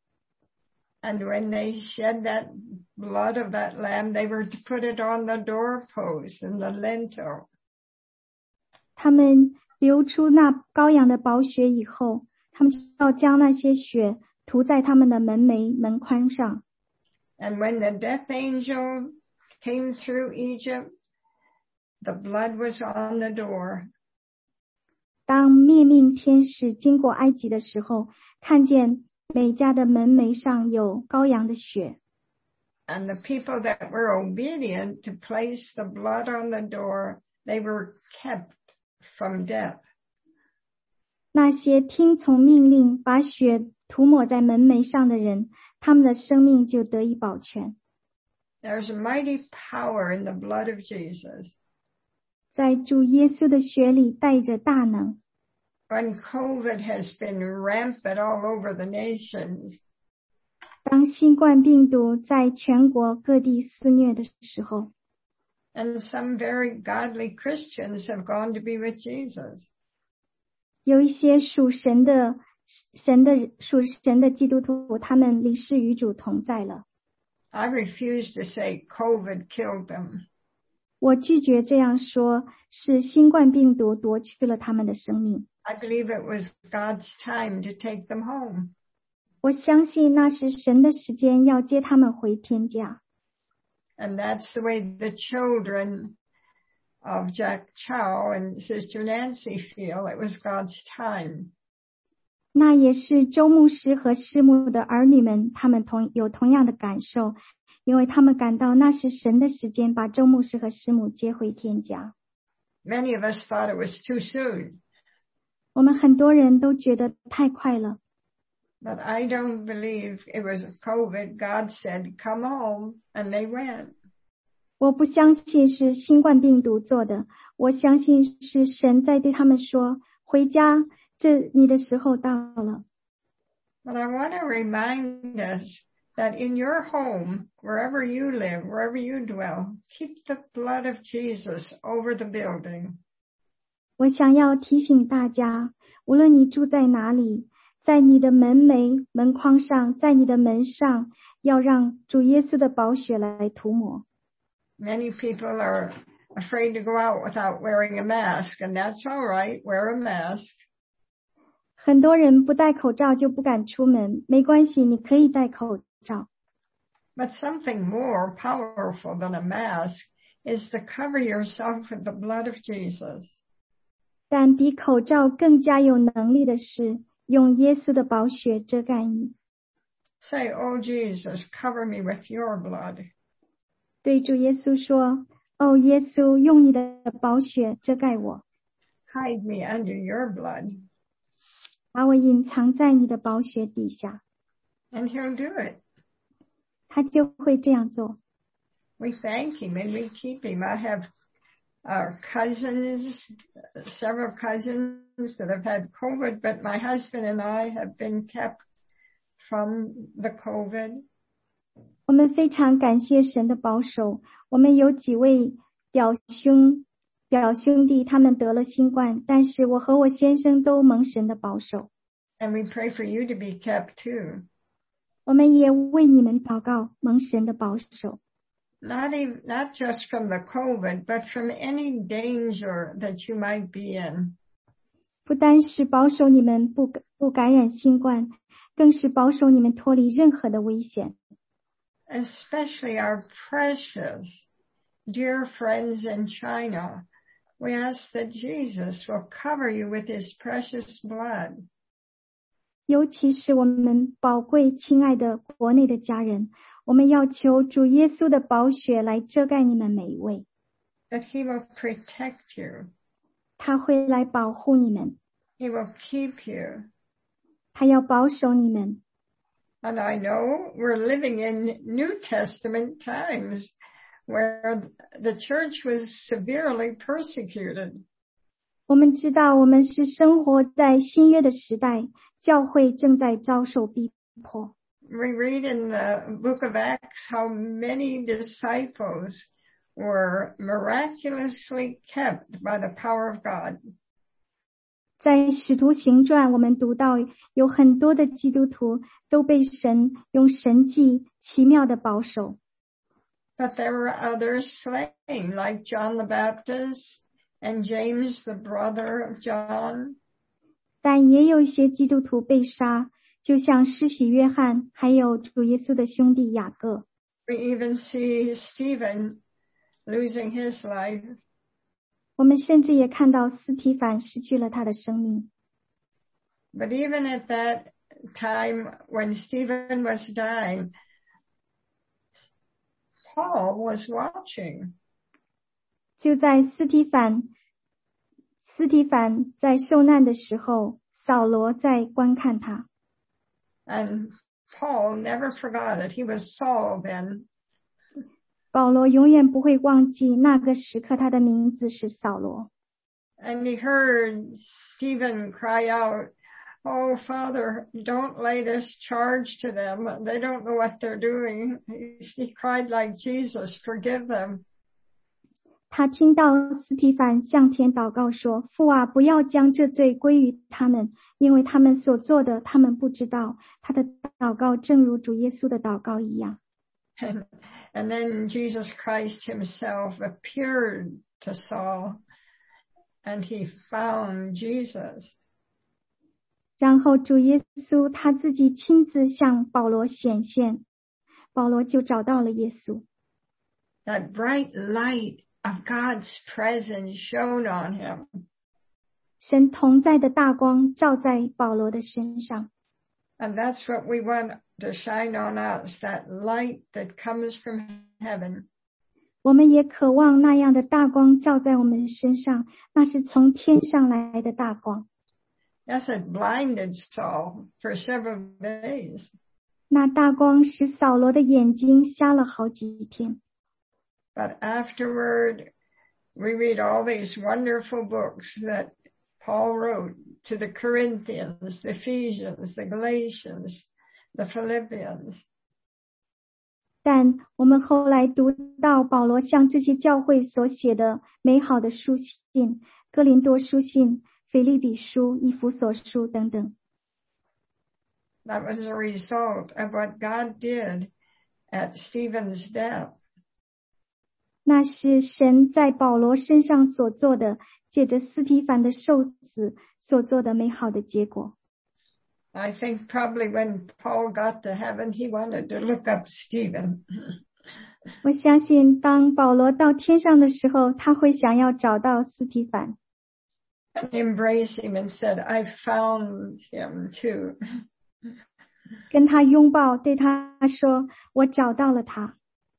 And when they shed that blood of that lamb, they were to put it on the doorpost and the lintel. 他们流出那羔羊的宝血以后，他们要将那些血涂在他们的门楣、门框上。 And when the death angel came through Egypt, the blood was on the door. 当灭命天使经过埃及的时候，看见每家的门楣上有羔羊的血。 And the people that were obedient to place the blood on the door, they were kept from death. 那些听从命令把血涂抹在门楣上的人，他们的生命就得以保全。 There's a mighty power in the blood of Jesus. 在主耶稣的血里带着大能。 When COVID has been rampant all over the nations, 当新冠病毒在全国各地肆虐的时候， and some very godly Christians have gone to be with Jesus. 有一些属神的基督徒，他们离世与主同在了。 I refuse to say COVID killed them. 我拒绝这样说，是新冠病毒夺去了他们的生命。 I believe it was God's time to take them home. 我相信那是神的时间要接他们回天家。 And that's the way the children of Jack Chow and Sister Nancy feel. It was God's time. 那也是周牧师和师母的儿女们，他们有同样的感受，因为他们感到那是神的时间，把周牧师和师母接回天家。 Many of us thought it was too soon. 我们很多人都觉得太快了。 But I don't believe it was COVID. God said, come home, and they went. 我不相信是新冠病毒做的，我相信是神在对他们说，回家，你的时候到了。 But I want to remind us that in your home, wherever you live, wherever you dwell, keep the blood of Jesus over the building. 我想要提醒大家，无论你住在哪里，在你的门楣、门框上，在你的门上，要让主耶稣的宝血来涂抹。 Many people are afraid to go out without wearing a mask, and that's all right. Wear a mask. 很多人不戴口罩就不敢出门，没关系，你可以戴口罩。 But something more powerful than a mask is to cover yourself with the blood of Jesus. 但比口罩更加有能力的是，用耶稣的宝血遮盖你。 Say, oh Jesus, cover me with your blood. 对主耶稣说，哦，耶稣，用你的宝血遮盖我。 Hide me under your blood. 把我隐藏在你的宝血底下。 And he'll do it. 他就会这样做。 We thank him and we keep him. I have cousins, several cousins that have had COVID, but my husband and I have been kept from the COVID. 我们非常感谢神的保守。我们有几位表兄弟，他们得了新冠，但是我和我先生都蒙神的保守。 And we pray for you to be kept too. 我们也为你们祷告，蒙神的保守。 Not just from the COVID, but from any danger that you might be in. 不单是保守你们不感染新冠，更是保守你们脱离任何的危险。 Especially our precious, dear friends in China, we ask that Jesus will cover you with his precious blood. 尤其是我们宝贵亲爱的国内的家人，我们要求主耶稣的宝血来遮盖你们每一位。 That he will protect you. 他会来保护你们。 He will keep you. 他要保守你们。 And I know we're living in New Testament times where the church was severely persecuted. 我们知道我们是生活在新约的时代，教会正在遭受逼迫。 We read in the book of Acts how many disciples were miraculously kept by the power of God. 在使徒行传我们读到有很多的基督徒都被神用神迹奇妙的保守。 But there were others slain, like John the Baptist and James, the brother of John. 但也有一些基督徒被杀，就像施洗约翰还有主耶稣的兄弟雅各。 We even see Stephen losing his life. 我们甚至也看到司提反失去了他的生命。 But even at that time when Stephen was dying, Paul was watching. 就在司提反在受难的时候，扫罗在观看他。 And Paul never forgot it. He was Saul then. 保罗永远不会忘记那个时刻，他的名字是扫罗。 And he heard Stephen cry out, "Oh, Father, don't lay this charge to them. They don't know what they're doing." He cried like Jesus, "Forgive them." 他听到司提反向天祷告说：“父啊，不要将这罪归于他们，因为他们所做的，他们不知道。”他的祷告正如主耶稣的祷告一样。 And then Jesus Christ himself appeared to Saul, and he found Jesus. 然后主耶稣他自己亲自向保罗显现，保罗就找到了耶稣。 That bright light of God's presence shone on him. 神同在的大光照在保罗的身上。 And that's what we want to shine on us, that light that comes from heaven. 我们也渴望那样的大光照在我们身上，那是从天上来的大光。 Yes, it blinded Saul for several days. 那大光使扫罗的眼睛瞎了好几天。 But afterward, we read all these wonderful books that Paul wrote to the Corinthians, the Ephesians, the Galatians, the Philippians. 但我们后来读到保罗向这些教会所写的美好的书信，哥林多书信、腓立比书、以弗所书等等。 That was a result of what God did at Stephen's death. 那是神在保罗身上所做的，借着司提反的受死所做的美好的结果。 I think probably when Paul got to heaven, he wanted to look up Stephen. 我相信当保罗到天上的时候，他会想要找到司提反， And embrace him and said, "I found him too." 跟他拥抱，对他说：“我找到了他。”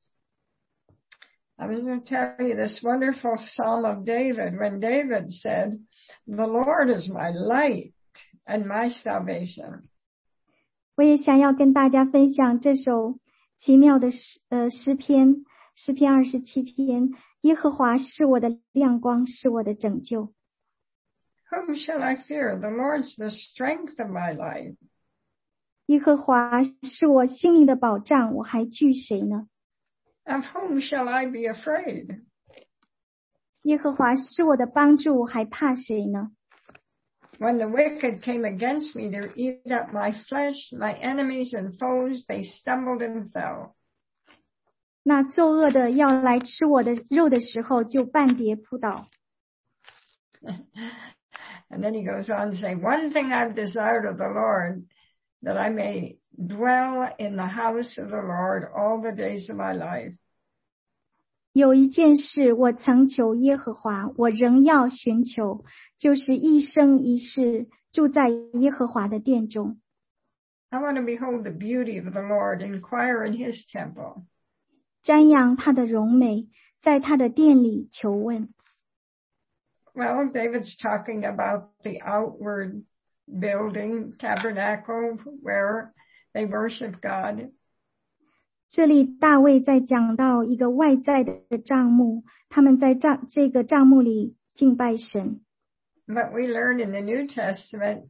I was going to tell you this wonderful Psalm of David when David said, "The Lord is my light and my salvation." 我也想要跟大家分享这首奇妙的诗篇27篇。耶和华是我的亮光，是我的拯救。 Whom shall I fear? The Lord's the strength of my life. 耶和华是我心灵的保障，我还惧谁呢？ Of whom shall I be afraid? 耶和华是我的帮助，我还怕谁呢？ When the wicked came against me to eat up my flesh, my enemies and foes, they stumbled and fell. 那作恶的要来吃我的肉的时候，就半跌扑倒。 And then he goes on to say, one thing I've desired of the Lord, that I may dwell in the house of the Lord all the days of my life. 有一件事我曾求耶和华，我仍要寻求，就是一生一世住在耶和华的殿中。 I want to behold the beauty of the Lord, inquire in his temple. 瞻仰他的荣美，在他的殿里求问。 Well, David's talking about the outward building, tabernacle, where they worship God. 这里大卫在讲到一个外在的帐幕，他们在这个帐幕里敬拜神。 But we learn in the New Testament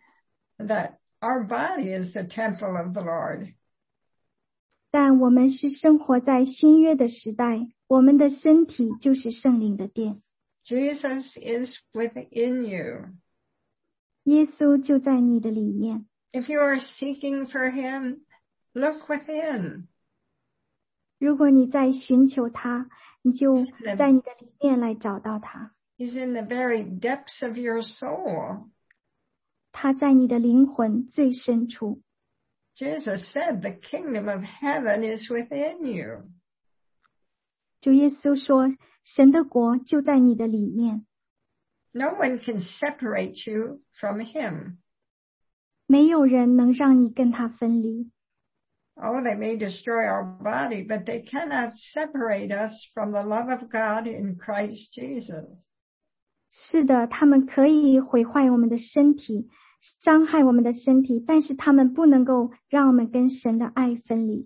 that our body is the temple of the Lord. 但我们是生活在新约的时代，我们的身体就是圣灵的殿。 Jesus is within you. 耶稣就在你的里面。 If you are seeking for him, look within. 如果你在寻求他，你就在你的里面来找到他。 He's in the very depths of your soul. 他在你的灵魂最深处。 Jesus said, the kingdom of heaven is within you. 主耶稣说，神的国就在你的里面。 No one can separate you from him. 没有人能让你跟他分离。 Oh, they may destroy our body, but they cannot separate us from the love of God in Christ Jesus. 是的，他们可以毁坏我们的身体，伤害我们的身体，但是他们不能够让我们跟神的爱分离。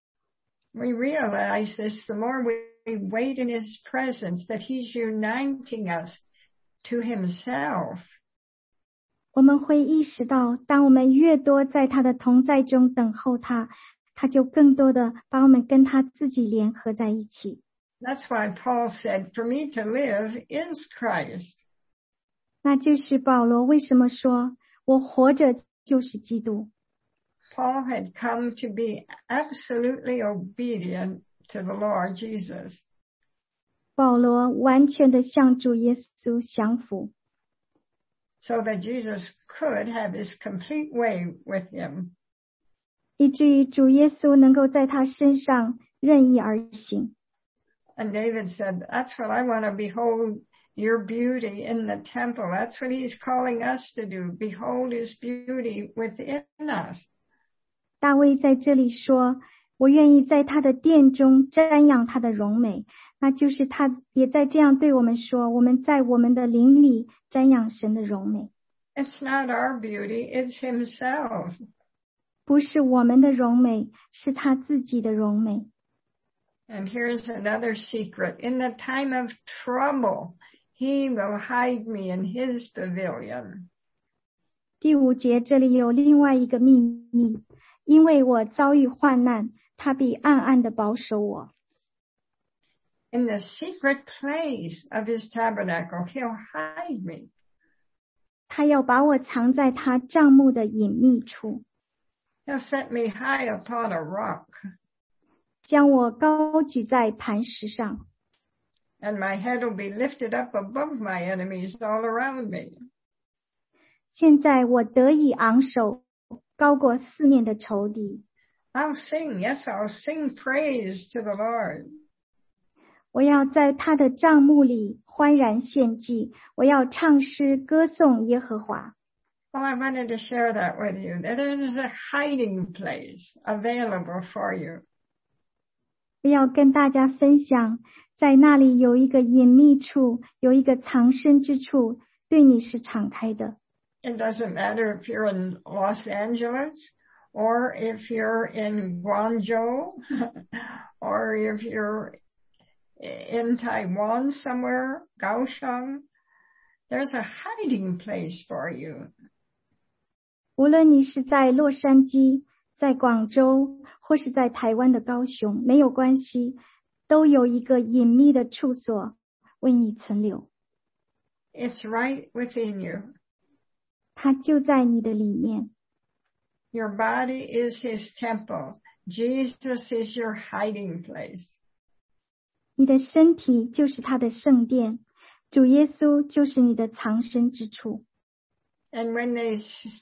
We realize this the more we wait in his presence, that he's uniting us to himself. 我们会意识到，当我们越多在他的同在中等候他，他就更多的把我们跟他自己联合在一起。 That's why Paul said, for me to live is Christ. 那就是保罗为什么说，我活着就是基督。 Paul had come to be absolutely obedient to the Lord Jesus. 保罗完全的向主耶稣降服。 So that Jesus could have his complete way with him. 以至于主耶稣能够在他身上任意而行。 And David said, that's what I want to behold your beauty in the temple. That's what he's calling us to do. Behold his beauty within us. 大卫在这里说，我愿意在他的殿中瞻仰他的荣美，那就是他也在这样对我们说，我们在我们的灵里瞻仰神的荣美。 It's not our beauty, it's himself. 不是我们的荣美，是他自己的荣美。 And here's another secret. In the time of trouble, he will hide me in his pavilion. 第5节这里有另外一个秘密，因为我遭遇患难，他必暗暗地保守我。 In the secret place of his tabernacle, he'll hide me. 他要把我藏在他帐幕的隐秘处。 He'll set me high upon a rock. 将我高举在磐石上。 And my head will be lifted up above my enemies all around me. 现在我得以昂首，高过四面的仇敌。 I'll sing, yes, I'll sing praise to the Lord. 我要在他的帐幕里欢然献祭，我要唱诗歌颂耶和华。 Well, I wanted to share that with you. There is a hiding place available for you. 我要跟大家分享，在那里有一个隐秘处，有一个藏身之处，对你是敞开的。 It doesn't matter if you're in Los Angeles, or if you're in Guangzhou, or if you're in Taiwan somewhere, Kaohsiung. There's a hiding place for you. 无论你是在洛杉矶，在广州，或是在台湾的高雄，没有关系，都有一个隐秘的处所为你存留。 It's right within you. 它就在你的里面。 Your body is his temple. Jesus is your hiding place. 你的身体就是他的圣殿，主耶稣就是你的藏身之处。 And when they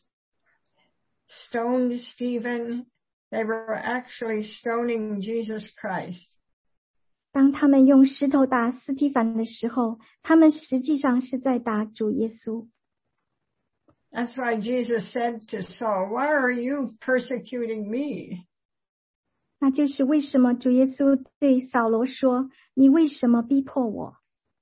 stoned Stephen, they were actually stoning Jesus Christ. 当他们用石头打司提反的时候，他们实际上是在打主耶稣。 That's why Jesus said to Saul, "Why are you persecuting me?" 那就是为什么主耶稣对扫罗说：“你为什么逼迫我？”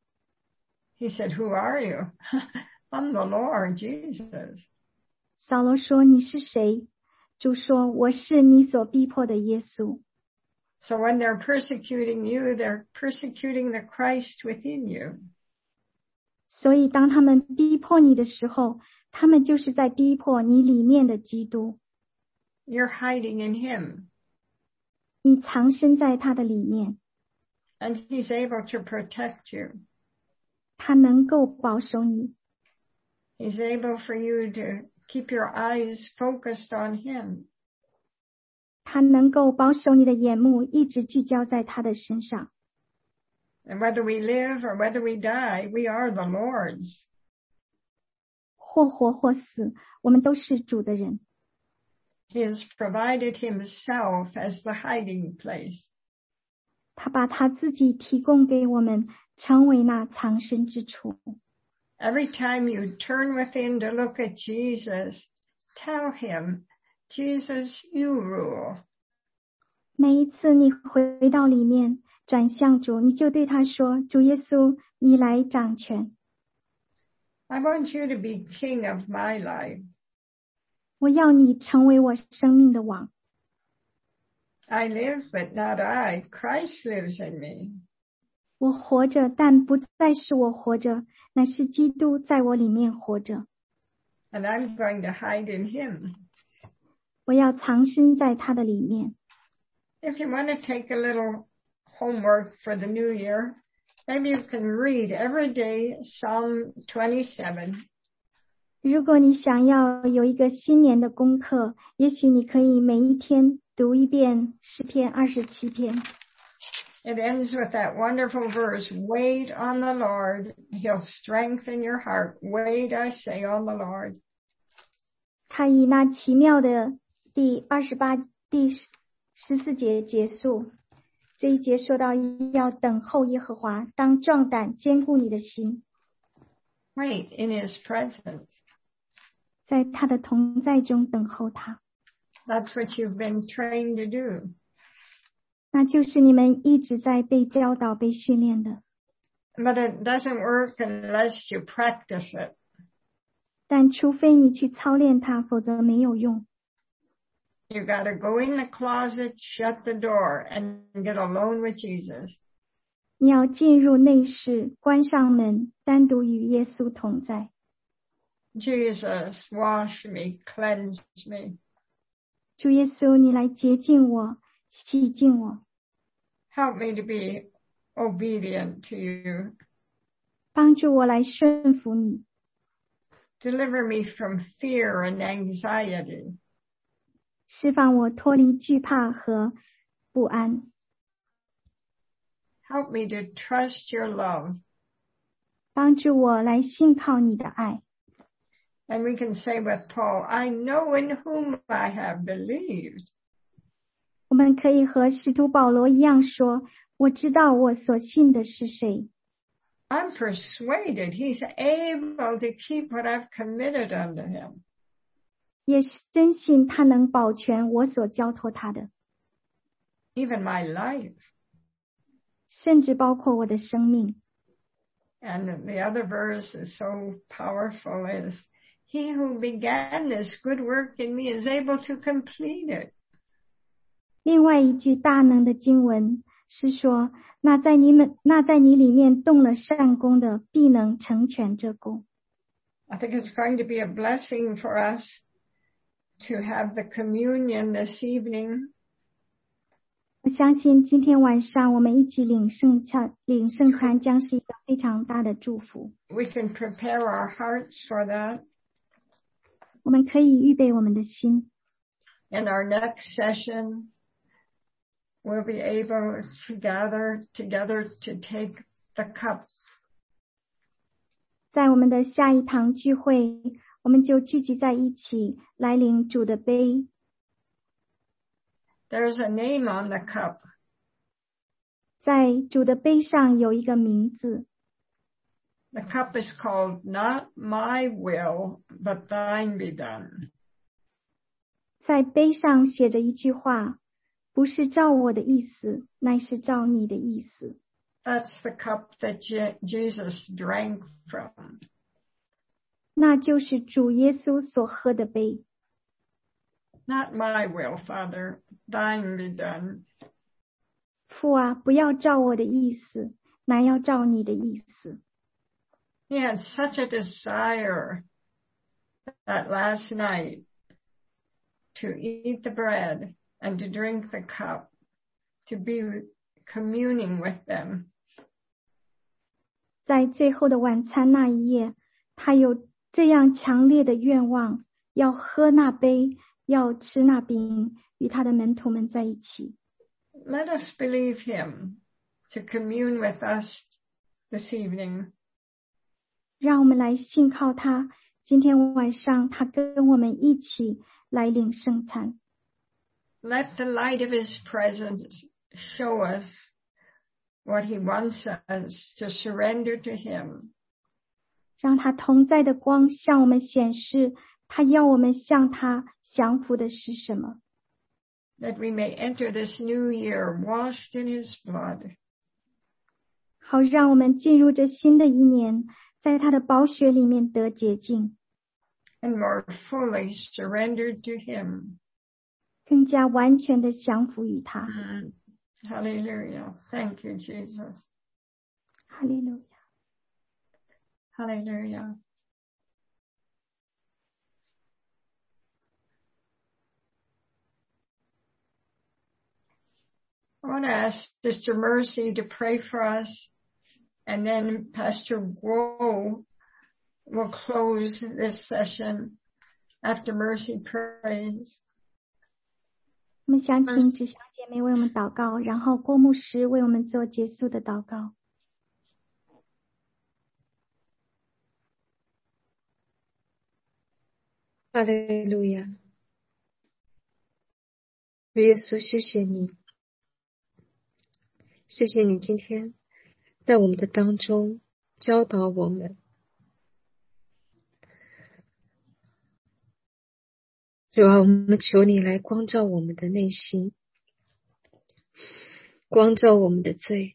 He said, "Who are you?" "I'm the Lord Jesus." 扫罗说：“你是谁？”主说：“我是你所逼迫的耶稣。” So when they're persecuting you, they're persecuting the Christ within you. 所以当他们逼迫你的时候，他们就是在逼迫你里面的基督。 You're hiding in him. 你藏身在他的里面。 And he's able to protect you. 他能够保守你。 He's able for you to keep your eyes focused on him. 他能够保守你的眼目一直聚焦在他的身上。 And whether we live or whether we die, we are the Lord's. 或活或死，我们都是主的人。 He has provided himself as the hiding place. 他把他自己提供给我们，成为那藏身之处。 Every time you turn within to look at Jesus, tell him, "Jesus, you rule." 每一次你回到里面，转向主，你就对他说：“主耶稣，你来掌权。” I want you to be king of my life. 我要你成为我生命的王。 I live, but not I. Christ lives in me. 我活着，但不再是我活着，乃是基督在我里面活着。 And I'm going to hide in him. 我要藏身在他的里面。 If you want to take a little homework for the new year, maybe you can read every day Psalm 27. 如果你想要有一个新年的功课，也许你可以每一天读一遍诗篇27篇。 It ends with that wonderful verse, "Wait on the Lord. He'll strengthen your heart. Wait, I say, on the Lord." 他以那奇妙的第14节结束。这一节说到要等候耶和华，当壮胆坚固你的心。 Wait in his presence. 在他的同在中等候他。 That's what you've been trained to do. 那就是你们一直在被教导、被训练的。 But it doesn't work unless you practice it. 但除非你去操练它，否则没有用。 You got to go in the closet, shut the door, and get alone with Jesus. 你要进入内室，关上门，单独与耶稣同在。 Jesus, wash me, cleanse me. 主耶稣，你来洁净我，洗净我。 Help me to be obedient to you. 帮助我来顺服你。 Deliver me from fear and anxiety. 释放我脱离惧怕和不安。 Help me to trust your love. 帮助我来信靠你的爱。 And we can say with Paul, "I know in whom I have believed." 我们可以和使徒保罗一样说，我知道我所信的是谁。 I'm persuaded he's able to keep what I've committed unto him. 也深信他能保全我所交托他的。 Even my life. 甚至包括我的生命。 And the other verse is so powerful is, "He who began this good work in me is able to complete it." 另外一句大能的经文是说，那在你里面动了善功的，必能成全这功。 I think it's going to be a blessing for us to have the communion this evening. 我相信今天晚上我们一起领圣餐将是一个非常大的祝福。 We can prepare our hearts for that. 我们可以预备我们的心。 In our next session, we'll be able to gather together to take the cup. 在我们的下一堂聚会，我我们就聚集在一起来领主的杯。 There's a name on the cup. 在主的杯上有一个名字。 The cup is called Not My Will, but Thine Be Done. 在杯上写着一句话，不是照我的意思，乃是照你的意思。 That's the cup that Jesus drank from. 那就是主耶稣所喝的杯。 Not my will, Father, thine be done. 父啊，不要照我的意思，乃要照你的意思。 He had such a desire that last night to eat the bread and to drink the cup, to be communing with them. 在最后的晚餐那一夜，他有这样强烈的愿望，要喝那杯，要吃那饼，与他的门徒们在一起。 Let us believe him to commune with us this evening. 让我们来信靠他，今天晚上他跟我们一起来领圣餐。 Let the light of his presence show us what he wants us to surrender to him. 让他同在的光向我们显示，他要我们向他降服的是什么。 That we may enter this new year washed in his blood. 好让我们进入这新的一年，在他的宝血里面得洁净。 And more fully surrendered to him. 更加完全的降服于他。 Hallelujah. Thank you, Jesus. 哈利路亚。 Hallelujah. I want to ask Sister Mercy to pray for us, and then Pastor Guo will close this session after Mercy prays. 我们想请芷香姐妹为我们祷告，然后郭牧师为我们做结束的祷告。 哈利路亚，主耶稣，谢谢你，谢谢你今天在我们的当中教导我们。主啊，我们求你来光照我们的内心，光照我们的罪。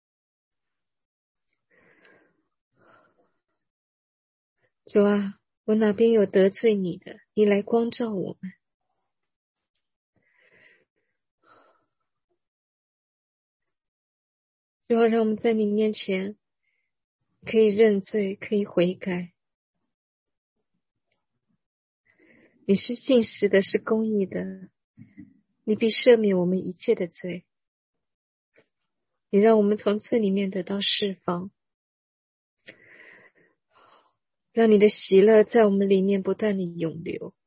主啊，我哪边有得罪你的，你来光照我们。主啊，让我们在你面前可以认罪，可以悔改。你是信实的，是公义的，你必赦免我们一切的罪。你让我们从罪里面得到释放，让你的喜乐在我们里面不断的涌流。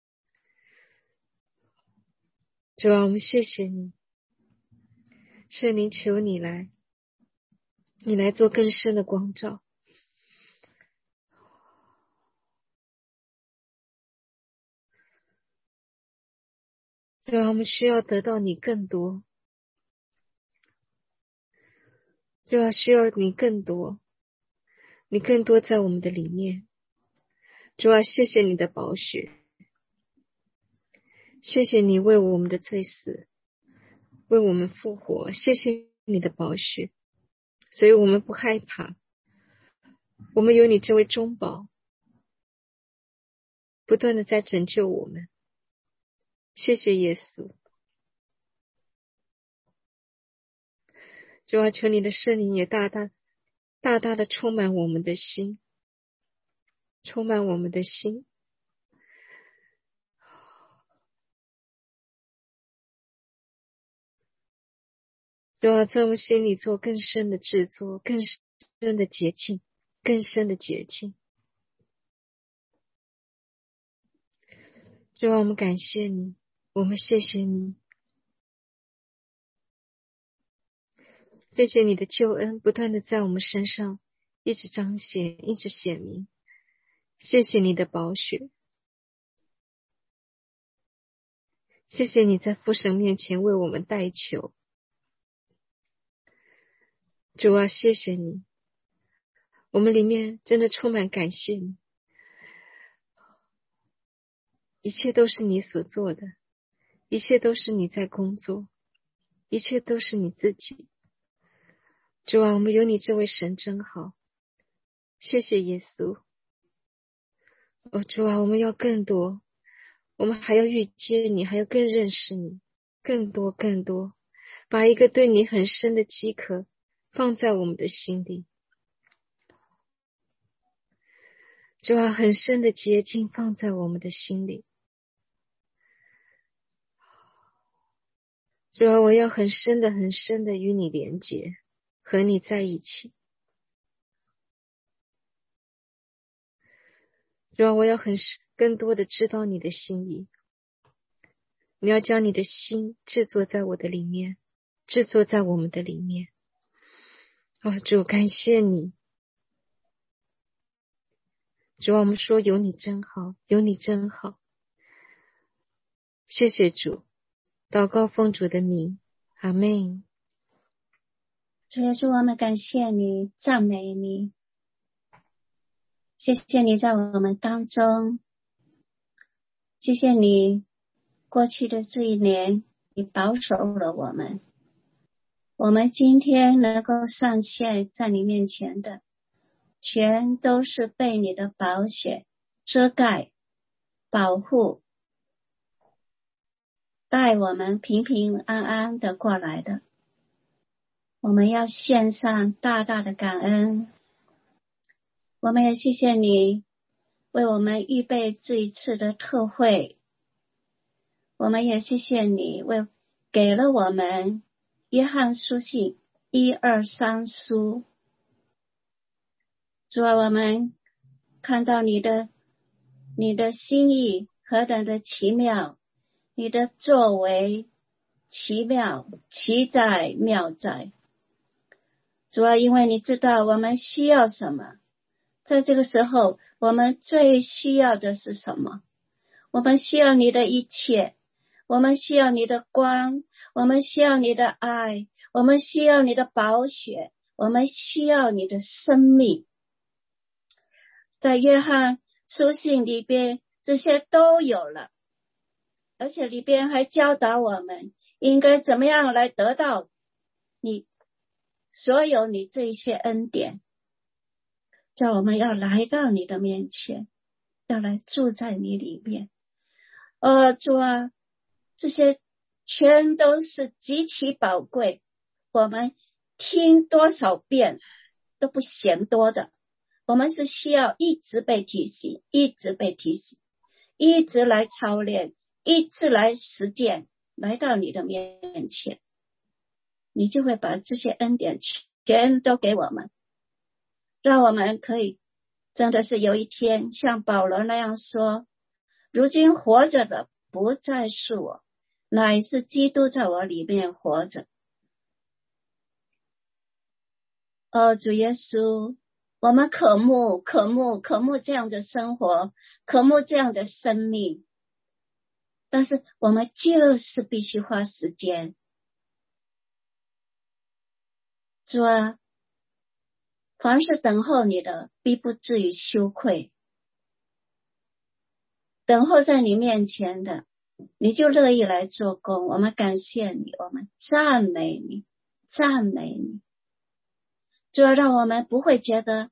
主啊，我们谢谢你，圣灵，求你来，你来做更深的光照。主啊，我们需要得到你更多，主啊，需要你更多，你更多在我们的里面。主啊，谢谢你的宝血，谢谢你为我们的罪死，为我们复活，谢谢你的宝血，所以我们不害怕，我们有你这位中保，不断的在拯救我们。谢谢耶稣。主啊，求你的圣灵也大大的充满我们的心，充满我们的心。主啊，在我们心里做更深的制作，更深的洁净，更深的洁净。主啊，我们感谢你，我们谢谢你，谢谢你的救恩不断的在我们身上一直彰显，一直显明。 谢谢你的宝血，谢谢你在父神面前为我们代求。主啊，谢谢你，我们里面真的充满感谢你，一切都是你所做的，一切都是你在工作，一切都是你自己。主啊，我们有你这位神真好，谢谢耶稣。主啊，我们要更多，我们还要遇见你，还要更认识你，更多更多，把一个对你很深的饥渴放在我们的心里。主啊，很深的洁净放在我们的心里。主啊，我要很深的很深的与你连结，和你在一起。主啊，我要更多的知道你的心意。你要将你的心制作在我的里面，制作在我们的里面。主，感谢你。主啊，我们说有你真好，有你真好。谢谢主，祷告奉主的名，阿们。 主耶稣，我们感谢你，赞美你，谢谢你在我们当中，谢谢你过去的这一年，你保守了我们，我们今天能够上线在你面前的，全都是被你的宝血遮盖、保护，带我们平平安安的过来的。我们要献上大大的感恩，我们也谢谢你为我们预备这一次的特会，我们也谢谢你给了我们约翰书信1、2、3书。主啊，我们看到你的心意何等的奇妙，你的作为奇妙，奇在妙在。主啊，因为你知道我们需要什么，在这个时候我们最需要的是什么？我们需要你的一切，我们需要你的光，我们需要你的爱，我们需要你的宝血，我们需要你的生命。在约翰书信里边这些都有了，而且里边还教导我们应该怎么样来得到你所有你这一些恩典，叫我们要来到你的面前，要来住在你里面。主啊，这些全都是极其宝贵，我们听多少遍都不嫌多的，我们是需要一直被提醒，一直被提醒，一直来操练，一直来实践，来到你的面前，你就会把这些恩典全都给我们，让我们可以真的是有一天像保罗那样说，如今活着的不再是我，乃是基督在我里面活着。主耶稣，我们渴慕这样的生活，渴慕这样的生命，但是我们就是必须花时间。主啊，凡是等候你的，必不至于羞愧。等候在你面前的，你就乐意来做工。我们感谢你，我们赞美你，赞美你。主要让我们不会觉得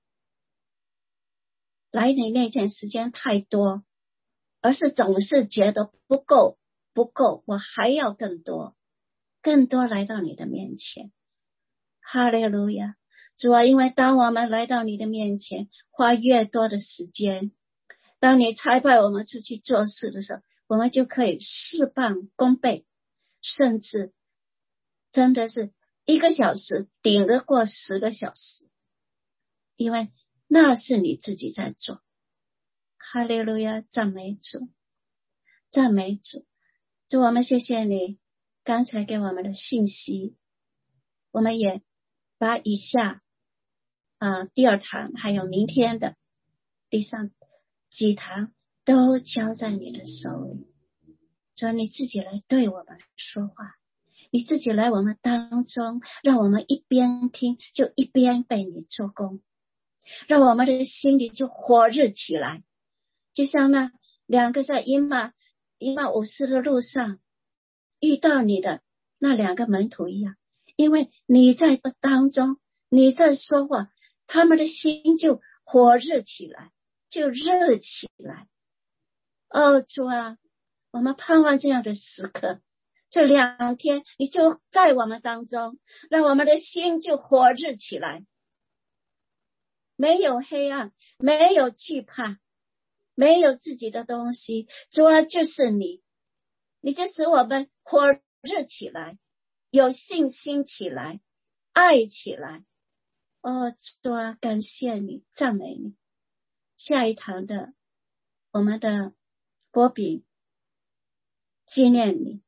来你面前时间太多，而是总是觉得不够，我还要更多来到你的面前。哈利路亚！主啊，因为当我们来到你的面前，花越多的时间，当你差派我们出去做事的时候，我们就可以事半功倍，甚至真的是1个小时顶得过10个小时，因为那是你自己在做。哈利路亚！赞美主，赞美主。主，我们谢谢你刚才给我们的信息，我们也把以下第2堂还有明天的第3 几堂都交在你的手里。主，你自己来对我们说话，你自己来我们当中，让我们一边听就一边被你做工，让我们的心里就火热起来，就像那两个在以马忤斯的路上遇到你的那两个门徒一样，因为你在当中，你在说话，他们的心就火热起来，就热起来。哦，主啊，我们盼望这样的时刻，这2天你就在我们当中，让我们的心就火热起来，没有黑暗，没有惧怕，没有自己的东西，主啊，就是你就使我们火热起来，有信心起来，爱起来。哦，主啊，感谢你，赞美你。下一堂的我们的波比纪念你，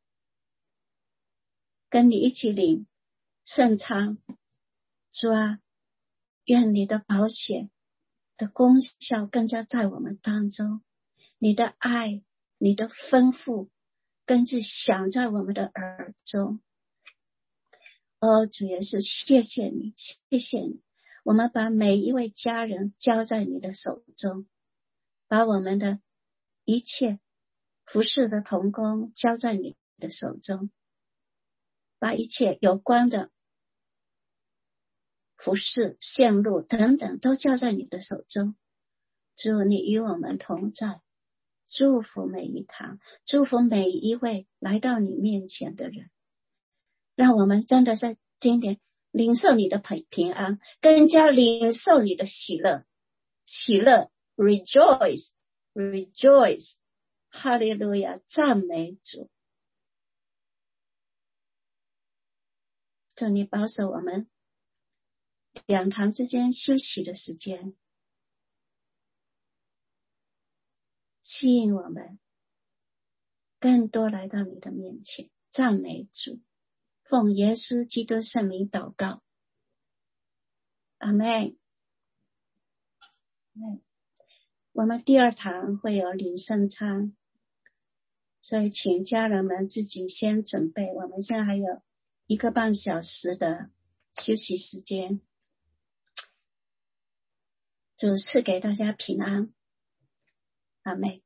跟你一起领圣餐。主啊，愿你的宝血的功效更加在我们当中，你的爱，你的吩咐更是响在我们的耳中。哦，主耶稣，谢谢你，谢谢你。我们把每一位家人交在你的手中，把我们的一切服侍的同工交在你的手中，把一切有关的服侍、线路等等都交在你的手中。主，你与我们同在，祝福每一堂，祝福每一位来到你面前的人，让我们真的在今天领受你的平安，更加领受你的喜乐 rejoice 哈利路亚，赞美主。祝你保守我们2堂之间休息的时间，吸引我们更多来到你的面前，赞美主，奉耶稣基督圣名祷告，阿们。我们第2堂会有领圣餐，所以请家人们自己先准备，我们现在还有1个半小时的休息时间。主赐给大家平安，阿们。